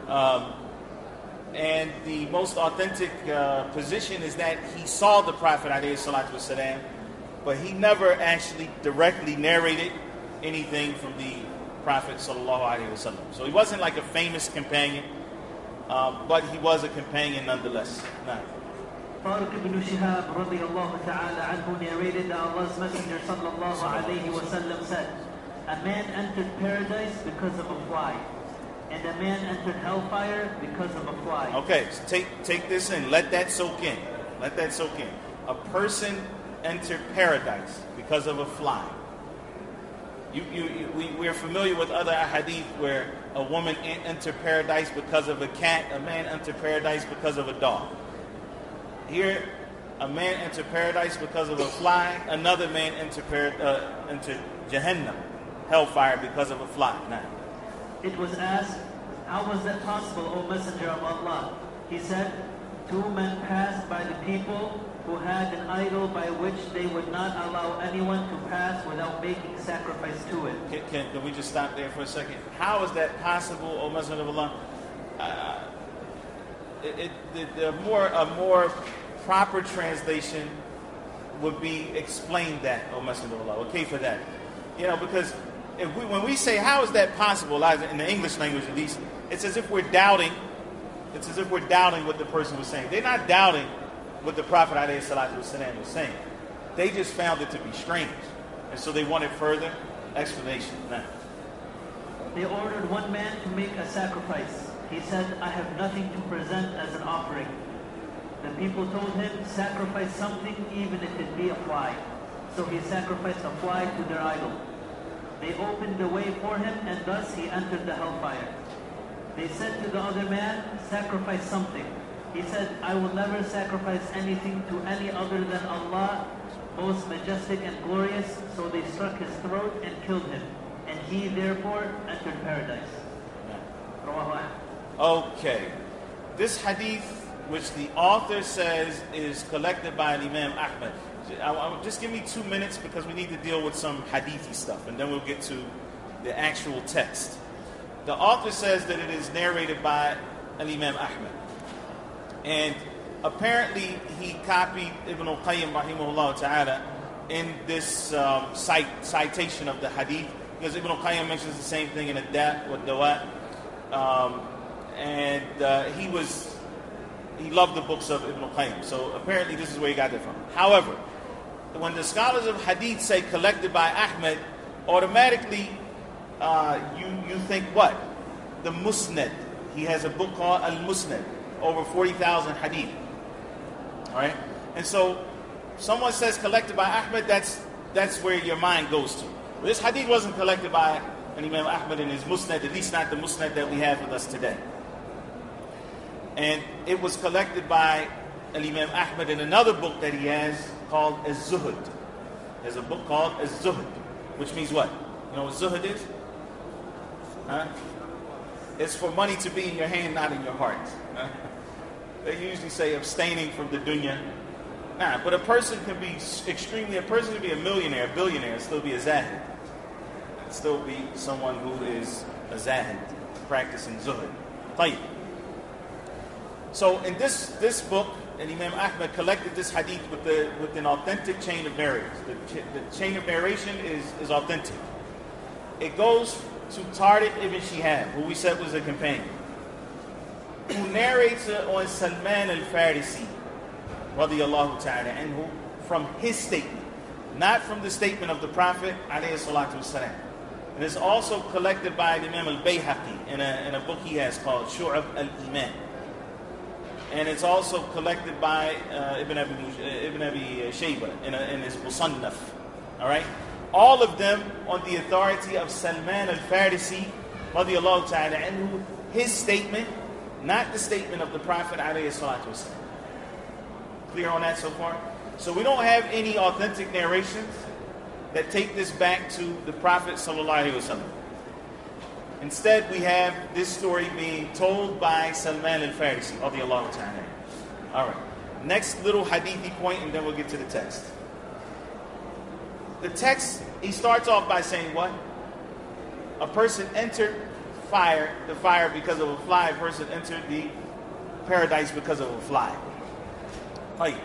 And the most authentic position is that he saw the Prophet ﷺ, but he never actually directly narrated anything from the Prophet ﷺ. So he wasn't like a famous companion, but he was a companion nonetheless. Now, Tariq ibn Shihab radiyallahu ta'ala anhu narrated that Allah's Messenger sallallahu alayhi wa sallam said, "A man entered paradise because of a fly, and a man entered hellfire because of a fly." Okay, so take this in. Let that soak in. Let that soak in. A person entered paradise because of a fly. We are familiar with other hadith where a woman entered paradise because of a cat, a man entered paradise because of a dog. Here, a man entered paradise because of a fly, another man entered Jahannam, hellfire, because of a fly. Now, it was asked, "How was that possible, O Messenger of Allah?" He said, "Two men passed by the people who had an idol by which they would not allow anyone to pass without making sacrifice to it." Can we just stop there for a second? How is that possible, O Messenger of Allah? A more proper translation would be explain that, O Messenger of Allah. Okay for that. Because when we say how is that possible, in the English language at least, it's as if we're doubting. It's as if we're doubting what the person was saying. They're not doubting what the Prophet ﷺ was saying. They just found it to be strange. And so they wanted further explanation. Now, they ordered one man to make a sacrifice. He said, "I have nothing to present as an offering." The people told him, "Sacrifice something even if it be a fly." So he sacrificed a fly to their idol. They opened the way for him, and thus he entered the hellfire. They said to the other man, "Sacrifice something." He said, "I will never sacrifice anything to any other than Allah, most majestic and glorious." So they struck his throat and killed him, and he therefore entered paradise. Okay. This hadith, which the author says is collected by Imam Ahmad. Just give me 2 minutes because we need to deal with some hadithi stuff, and then we'll get to the actual text. The author says that it is narrated by Imam Ahmad. And apparently he copied Ibn al-Qayyim rahimahullah ta'ala in this citation of the hadith, because Ibn al-Qayyim mentions the same thing in Ad-Da' wa Dawa'. He loved the books of Ibn al-Qayyim. So apparently this is where he got it from. However, when the scholars of hadith say collected by Ahmad, automatically you think what? The Musnad. He has a book called Al-Musnad, over 40,000 hadith. Alright? And so someone says collected by Ahmad, that's where your mind goes to. Well, this hadith wasn't collected by Imam Ahmad in his Musnad, at least not the Musnad that we have with us today. And it was collected by Imam Ahmad in another book that he has called Az-Zuhud. There's a book called Az-Zuhud, which means what? You know what Zuhud is? Huh? It's for money to be in your hand, not in your heart. Huh? They usually say abstaining from the dunya. Nah, but a person can be a person can be a millionaire, a billionaire, and still be a zahid. And still be someone who is a zahid, practicing zuhud. Tayyib. So in this book, and Imam Ahmad collected this hadith with an authentic chain of narrators. The chain of narration is authentic. It goes to Tariq ibn Shihab, who we said was a companion, who narrates on Salman al-Farisi, radiyallahu ta'ala anhu, from his statement, not from the statement of the Prophet alayhi salatu wasalam. And it's also collected by Imam al-Bayhaqi in a book he has called Shu'ab al-Iman. And it's also collected by Ibn Abi Shayba in his Musannaf. All right? All of them on the authority of Salman al-Farisi, radiyallahu ta'ala anhu, his statement, not the statement of the Prophet alayhi salatu wasalam. Clear on that so far? So we don't have any authentic narrations that take this back to the Prophet sallallahu alaihi wasallam. Instead, we have this story being told by Salman al-Farisi, radiyallahu ta'ala. All right. Next little hadithi point, and then we'll get to the text. The text, he starts off by saying what? A person entered fire because of a fly. A person entered the paradise because of a fly. Like,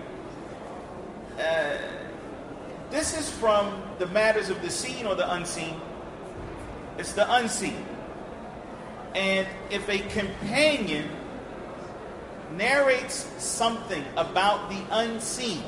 this is from the matters of the seen or the unseen. It's the unseen. And if a companion narrates something about the unseen,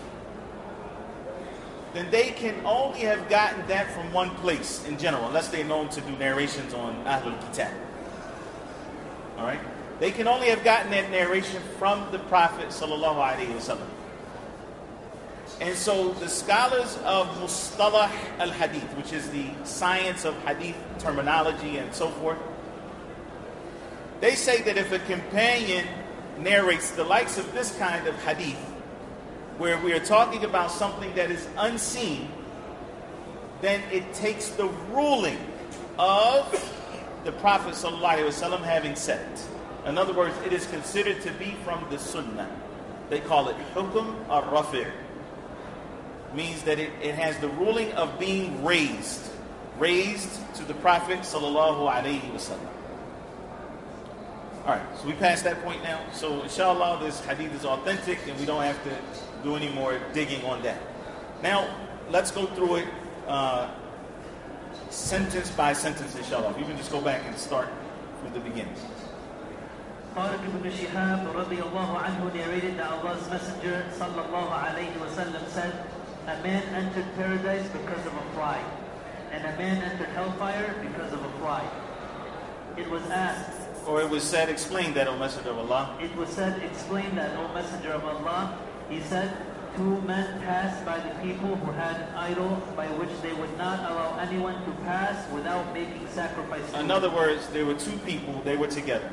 then they can only have gotten that from one place in general, unless they're known to do narrations on Ahlul Kitab. Alright? They can only have gotten that narration from the Prophet sallallahu alaihi wasallam. And so the scholars of Mustalah al-Hadith, which is the science of Hadith terminology and so forth, they say that if a companion narrates the likes of this kind of Hadith, where we are talking about something that is unseen, then it takes the ruling of the Prophet ﷺ having said it. In other words, it is considered to be from the Sunnah. They call it Hukum al-Rafi'. Means that it has the ruling of being raised to the Prophet ﷺ. Alright, so we passed that point now. So inshallah this hadith is authentic and we don't have to do any more digging on that. Now, let's go through it sentence by sentence, inshallah. You can just go back and start from the beginning. Tariq ibn Shihab radiyallahu anhu narrated that Allah's Messenger sallallahu alayhi wa sallam said, a man entered paradise because of a fly, and a man entered hellfire because of a fly. It was asked, or it was said, explain that, O Messenger of Allah. It was said, explain that, O Messenger of Allah. He said, 2 men passed by the people who had an idol by which they would not allow anyone to pass without making sacrifice. In other words, there were 2 people, they were together.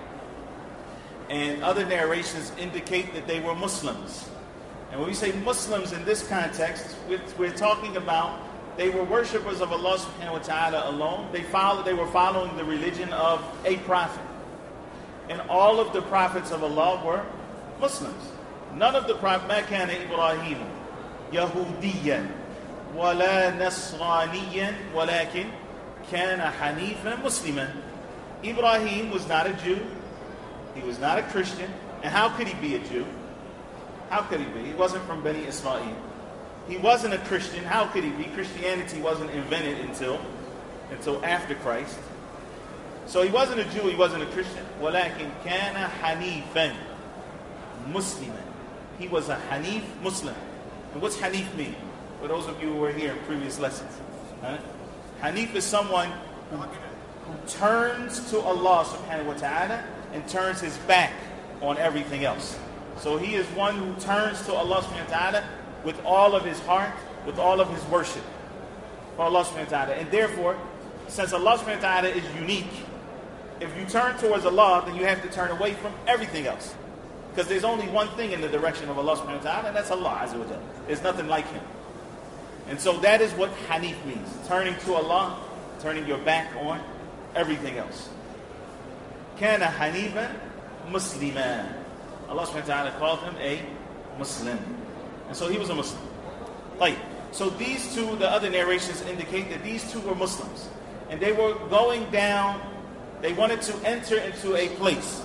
And other narrations indicate that they were Muslims. And when we say Muslims in this context, we're talking about they were worshippers of Allah subhanahu wa ta'ala alone. They were following the religion of a prophet. And all of the prophets of Allah were Muslims. None of the prophets, ما كان إبراهيم يهوديا ولا نصرانيا ولكن كان حنيفا مسلما. Ibrahim was not a Jew. He was not a Christian. And how could he be a Jew? How could he be? He wasn't from Bani Israel. He wasn't a Christian. How could he be? Christianity wasn't invented until after Christ. So he wasn't a Jew, he wasn't a Christian. وَلَكِنْ كَانَ حَنِيفًا مُسْلِمًا. He was a Hanif Muslim. And what's Hanif mean? For those of you who were here in previous lessons. Hanif is someone who turns to Allah subhanahu wa ta'ala and turns his back on everything else. So he is one who turns to Allah subhanahu wa ta'ala with all of his heart, with all of his worship for Allah subhanahu wa ta'ala. And therefore, since Allah subhanahu wa ta'ala is unique, if you turn towards Allah, then you have to turn away from everything else. Because there's only one thing in the direction of Allah subhanahu wa ta'ala, and that's Allah azza wa jalla. There's nothing like him. And so that is what Hanif means. Turning to Allah, turning your back on everything else. Kana Hanifan Musliman. Allah subhanahu wa ta'ala called him a Muslim. And so he was a Muslim. Like, so these 2, the other narrations indicate that these 2 were Muslims. And they were going down, they wanted to enter into a place.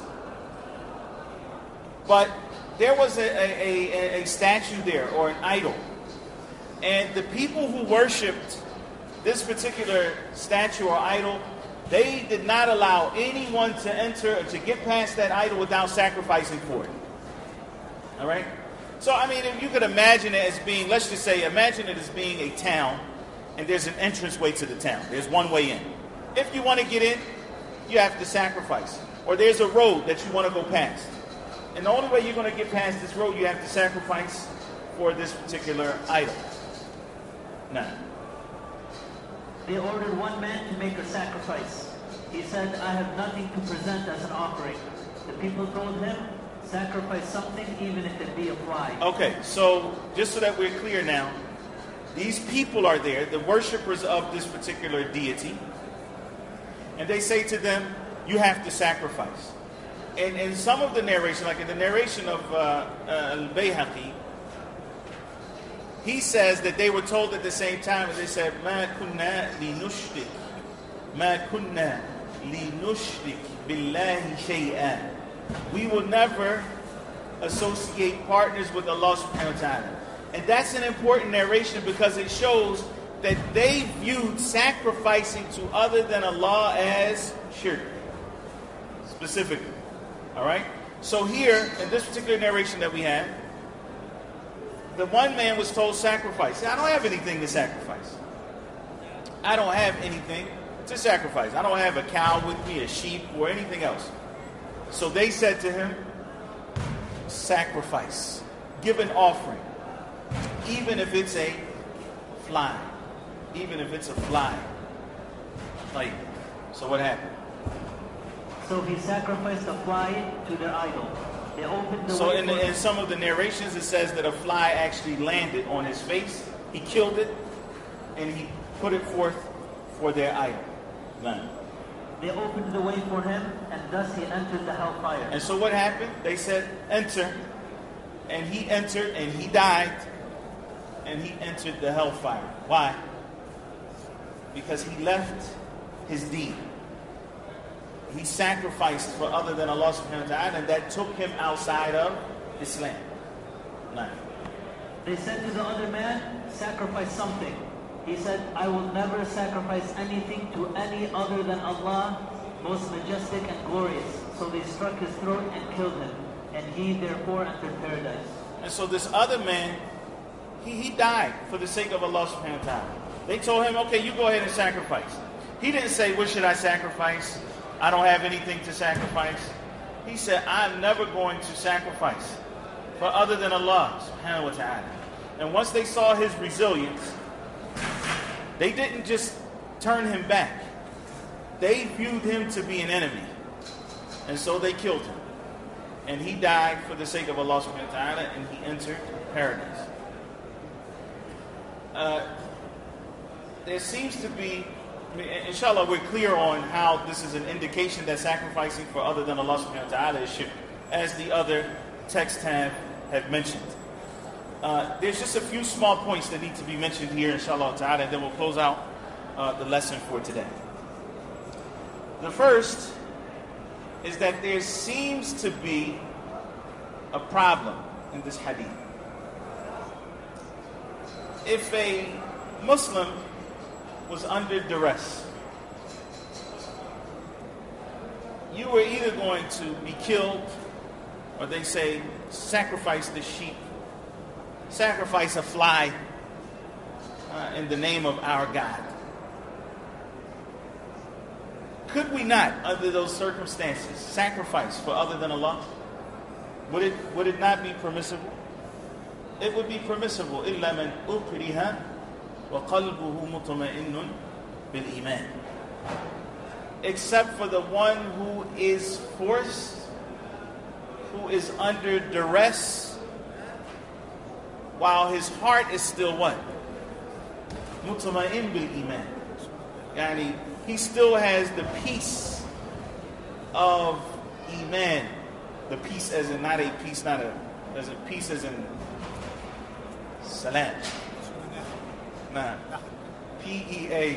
But there was a statue there, or an idol. And the people who worshipped this particular statue or idol, they did not allow anyone to enter or to get past that idol without sacrificing for it. All right? So, I mean, if you could imagine it as being, let's just say, imagine it as being a town, and there's an entranceway to the town. There's one way in. If you want to get in, you have to sacrifice. Or there's a road that you want to go past. And the only way you're going to get past this road, you have to sacrifice for this particular idol. Now, they ordered one man to make a sacrifice. He said, I have nothing to present as an offering. The people told him, sacrifice something even if it be a fly. Okay, so just so that we're clear now, these people are there, the worshippers of this particular deity, and they say to them, you have to sacrifice. And in some of the narration, like in the narration of Al-Bayhaqi, he says that they were told at the same time, and they said, مَا كُنَّا لِنُشْرِكْ مَا كُنَّا لِنُشْرِكْ بِاللَّهِ شَيْئًا. We will never associate partners with Allah subhanahu wa ta'ala. And that's an important narration because it shows that they viewed sacrificing to other than Allah as shirk. Specifically. Alright? So here, in this particular narration that we have, the one man was told sacrifice. I don't have anything to sacrifice. I don't have anything to sacrifice. I don't have a cow with me, a sheep, or anything else. So they said to him, sacrifice. Give an offering. Even if it's a fly. Even if it's a fly. Like, so what happened? So he sacrificed a fly to their idol. They opened the so way in some of the narrations it says that a fly actually landed on his face. He killed it and he put it forth for their idol. None. They opened the way for him and thus he entered the hellfire. And so what happened? They said, enter. And he entered and he died. And he entered the hellfire. Why? Because he left his deed. He sacrificed for other than Allah subhanahu wa ta'ala, and that took him outside of Islam. None. They said to the other man, sacrifice something. He said, I will never sacrifice anything to any other than Allah, most majestic and glorious. So they struck his throat and killed him, and he therefore entered paradise. And so this other man, he died for the sake of Allah subhanahu wa ta'ala. They told him, okay, you go ahead and sacrifice. He didn't say, what should I sacrifice? I don't have anything to sacrifice. He said, I'm never going to sacrifice for other than Allah subhanahu wa ta'ala. And once they saw his resilience, they didn't just turn him back. They viewed him to be an enemy. And so they killed him. And he died for the sake of Allah subhanahu wa ta'ala, and he entered paradise. There seems to be, inshallah, we're clear on how this is an indication that sacrificing for other than Allah subhanahu wa ta'ala is shirk, as the other texts have mentioned. There's just a few small points that need to be mentioned here, inshallah ta'ala, and then we'll close out the lesson for today. The first is that there seems to be a problem in this hadith. If a Muslim was under duress, you were either going to be killed, or they say sacrifice the sheep, sacrifice a fly in the name of our God. Could we not, under those circumstances, sacrifice for other than Allah? Would it not be permissible? It would be permissible. إِلَّا مَنْ أُكْرِهَ وَقَلْبُهُ مُطْمَئِنٌ بِالْإِيمَانِ. Except for the one who is forced, who is under duress, while his heart is still what? مُطْمَئِنٌ بِالْإِيمَانِ. Yani, he still has the peace of Iman. The peace as in not a peace, as a peace as in Salam. Nah. Peace.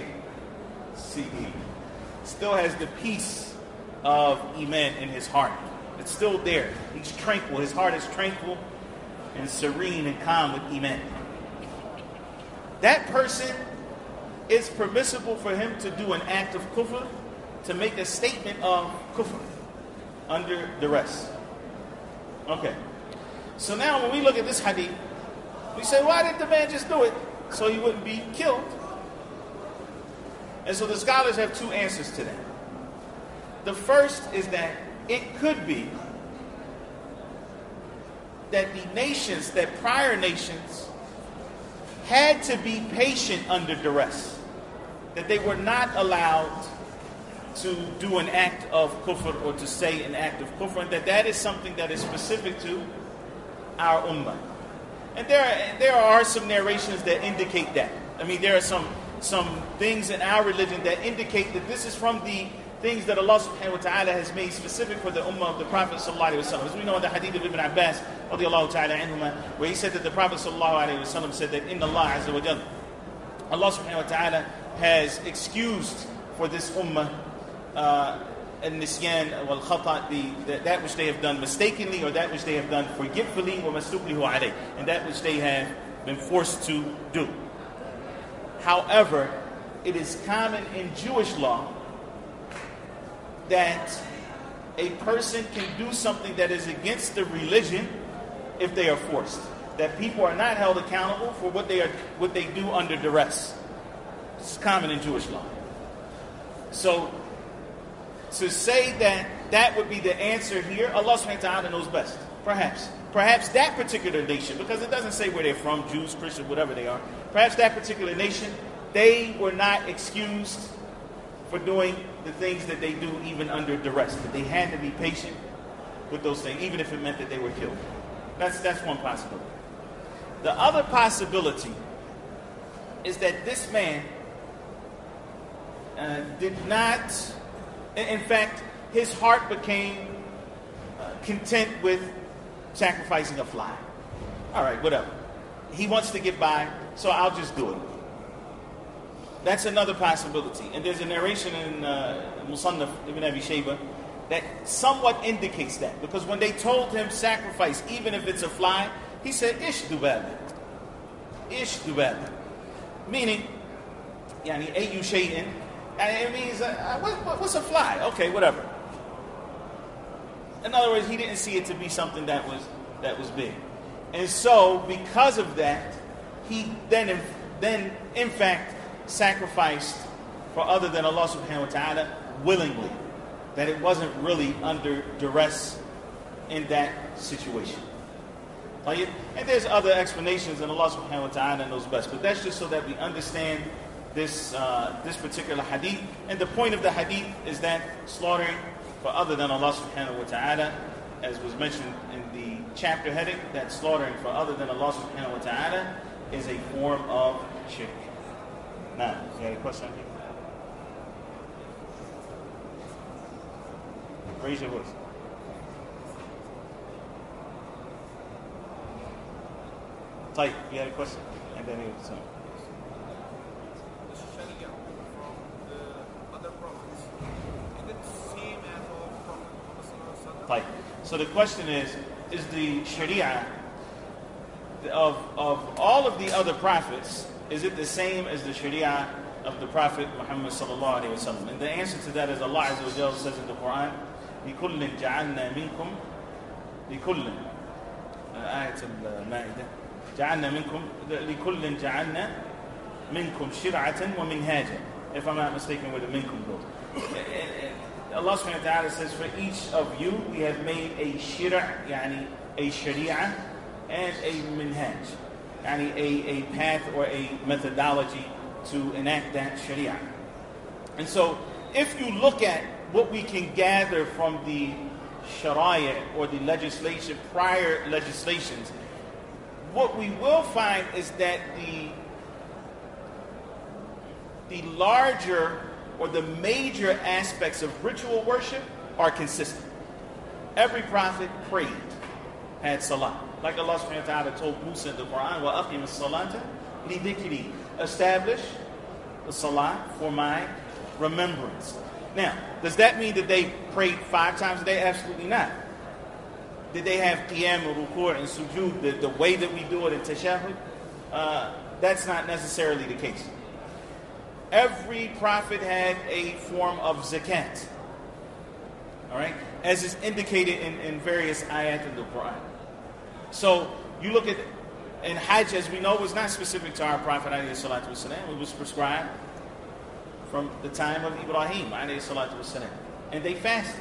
Still has the peace of Iman in his heart. It's still there. He's tranquil. His heart is tranquil and serene and calm with Iman. That person, it's permissible for him to do an act of kufr, to make a statement of kufr under duress. Okay. So now when we look at this hadith, we say, why did the man just do it? So he wouldn't be killed. And so the scholars have two answers to that. The first is that it could be that the nations, that prior nations, had to be patient under duress. That they were not allowed to do an act of kufr or to say an act of kufr, and that is something that is specific to our ummah. And there are some narrations that indicate that. I mean, there are some things in our religion that indicate that this is from the things that Allah subhanahu wa ta'ala has made specific for the ummah of the Prophet sallallahu alaihi wasallam. As we know in the hadith of Ibn Abbas radiyallahu ta'ala anhuma, where he said that the Prophet sallallahu alaihi wasallam said that Inna Allah azza wa jalla, Allah subhanahu wa ta'ala has excused for this ummah النسيان والخطأ, that which they have done mistakenly or that which they have done forgetfully, وَمَسْتُكْرِهُ عَلَيْهِ, and that which they have been forced to do. However, it is common in Jewish law that a person can do something that is against the religion if they are forced. That people are not held accountable for what they do under duress. It's common in Jewish law. So, to say that would be the answer here, Allah subhanahu wa ta'ala knows best. Perhaps that particular nation, because it doesn't say where they're from, Jews, Christians, whatever they are. Perhaps that particular nation, they were not excused for doing the things that they do even under duress. That they had to be patient with those things, even if it meant that they were killed. That's one possibility. The other possibility is that this man did not, in fact, his heart became content with sacrificing a fly. All right, whatever. He wants to get by, so I'll just do it. That's another possibility. And there's a narration in Musannaf Ibn Abi Shayba that somewhat indicates that. Because when they told him sacrifice, even if it's a fly, he said, Ish dubaba. Ish dubaba. Meaning, yani, ayu shay'in. And it means, what's a fly? Okay, whatever. In other words, he didn't see it to be something that was big. And so, because of that, he then in fact, sacrificed for other than Allah subhanahu wa ta'ala willingly. That it wasn't really under duress in that situation. And there's other explanations, and Allah subhanahu wa ta'ala knows best. But that's just so that we understand this particular hadith. And the point of the hadith is that slaughtering for other than Allah subhanahu wa ta'ala, as was mentioned in the chapter heading, that slaughtering for other than Allah subhanahu wa ta'ala is a form of shirk. Now, is there a question here? Raise your voice. Type, you had a question? And then it's on. The Sharia from the other prophets, is it the same as of Prophet Muhammad? Type. So the question is the Sharia of all of the other prophets, is it the same as the Sharia of the Prophet Muhammad sallallahu alaihi wasallam? And the answer to that is Allah Azza wa Jalla says in the Quran, لِكُلٍّ جَعَلْنَا مِنْكُمْ لِكُلٍّ آية المائدة جعلنا منكم شرعة ومنهاجا. If I'm not mistaken, where the minkum goes. Allah subhanahu wa ta'ala says, for each of you we have made a shira', yani a sharia, and a minhaj, yani a path or a methodology to enact that sharia. And so, if you look at what we can gather from the sharia or the legislation, prior legislations, what we will find is that the larger or the major aspects of ritual worship are consistent. Every prophet prayed, had salah. Like Allah subhanahu wa ta'ala told Musa in the Quran, وَأَقِمِ الصَّلَاةَ لِذِكْرِي, establish the salah for my remembrance. Now, does that mean that they prayed 5 times a day? Absolutely not. Did they have qiyam, ruku' and sujood the way that we do it in tashahhud? That's not necessarily the case. Every prophet had a form of zakat. All right? As is indicated in various ayat in the Quran. So, you look at, and Hajj, as we know, was not specific to our Prophet alayhi salatu wasalam. It was prescribed from the time of Ibrahim alayhi salatu wasalam. And they fasted.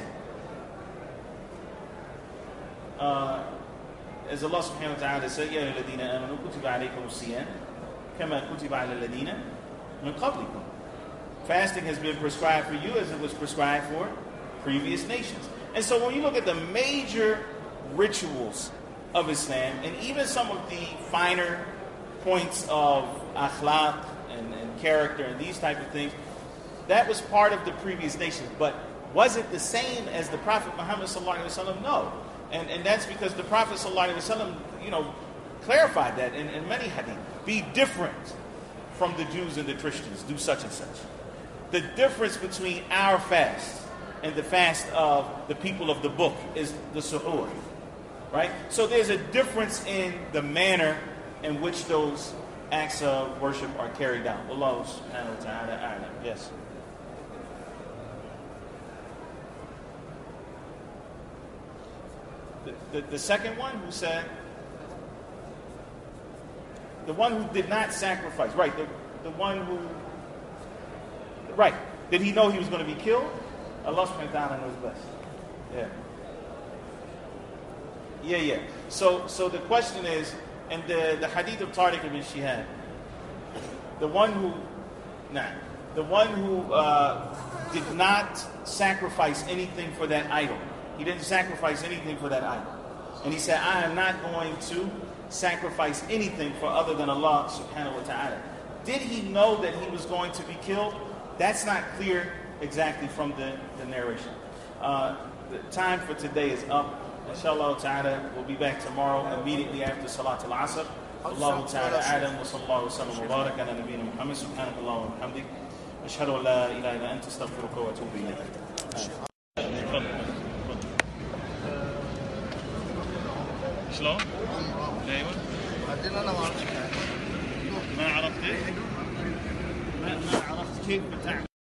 As Allah subhanahu wa ta'ala said, يَا أَيُّهَا الَّذِينَ آمَنُوا كُتِبَ عَلَيْكُمُ الصِّيَامُ كَمَا كُتِبَ عَلَى الَّذِينَ مِنْ قَبْلِكُمْ. Fasting has been prescribed for you as it was prescribed for previous nations. And so when you look at the major rituals of Islam, and even some of the finer points of akhlaq and character and these type of things, that was part of the previous nations. But was it the same as the Prophet Muhammad sallallahu alaihi wasallam? No. And that's because the Prophet ﷺ, clarified that in many hadith. Be different from the Jews and the Christians. Do such and such. the difference between our fast and the fast of the people of the book is the suhoor, right? So there's a difference in the manner in which those acts of worship are carried out. Allah subhanahu wa ta'ala a'lam. Yes. The second one who said, the one who did not sacrifice, right, the one who, right, did he know he was going to be killed? Allah subhanahu wa ta'ala knows best. Yeah. So the question is, and the hadith of Tariq ibn Shihab, the one who did not sacrifice anything for that idol. He didn't sacrifice anything for that idol. And he said, I am not going to sacrifice anything for other than Allah subhanahu wa ta'ala. Did he know that he was going to be killed? That's not clear exactly from the narration. The time for today is up. Inshallah ta'ala, we'll be back tomorrow immediately after Salat al-Asr. Allahu ta'ala a'lam wa sallallahu wa sallam wa barak ala nabiyyina Muhammad subhanahu wa bihamdik. Ashhadu an la ilaha illa anta astaghfiruka wa atubu ilayk. شلون؟ ايوه ما عرفت كيف بتعمل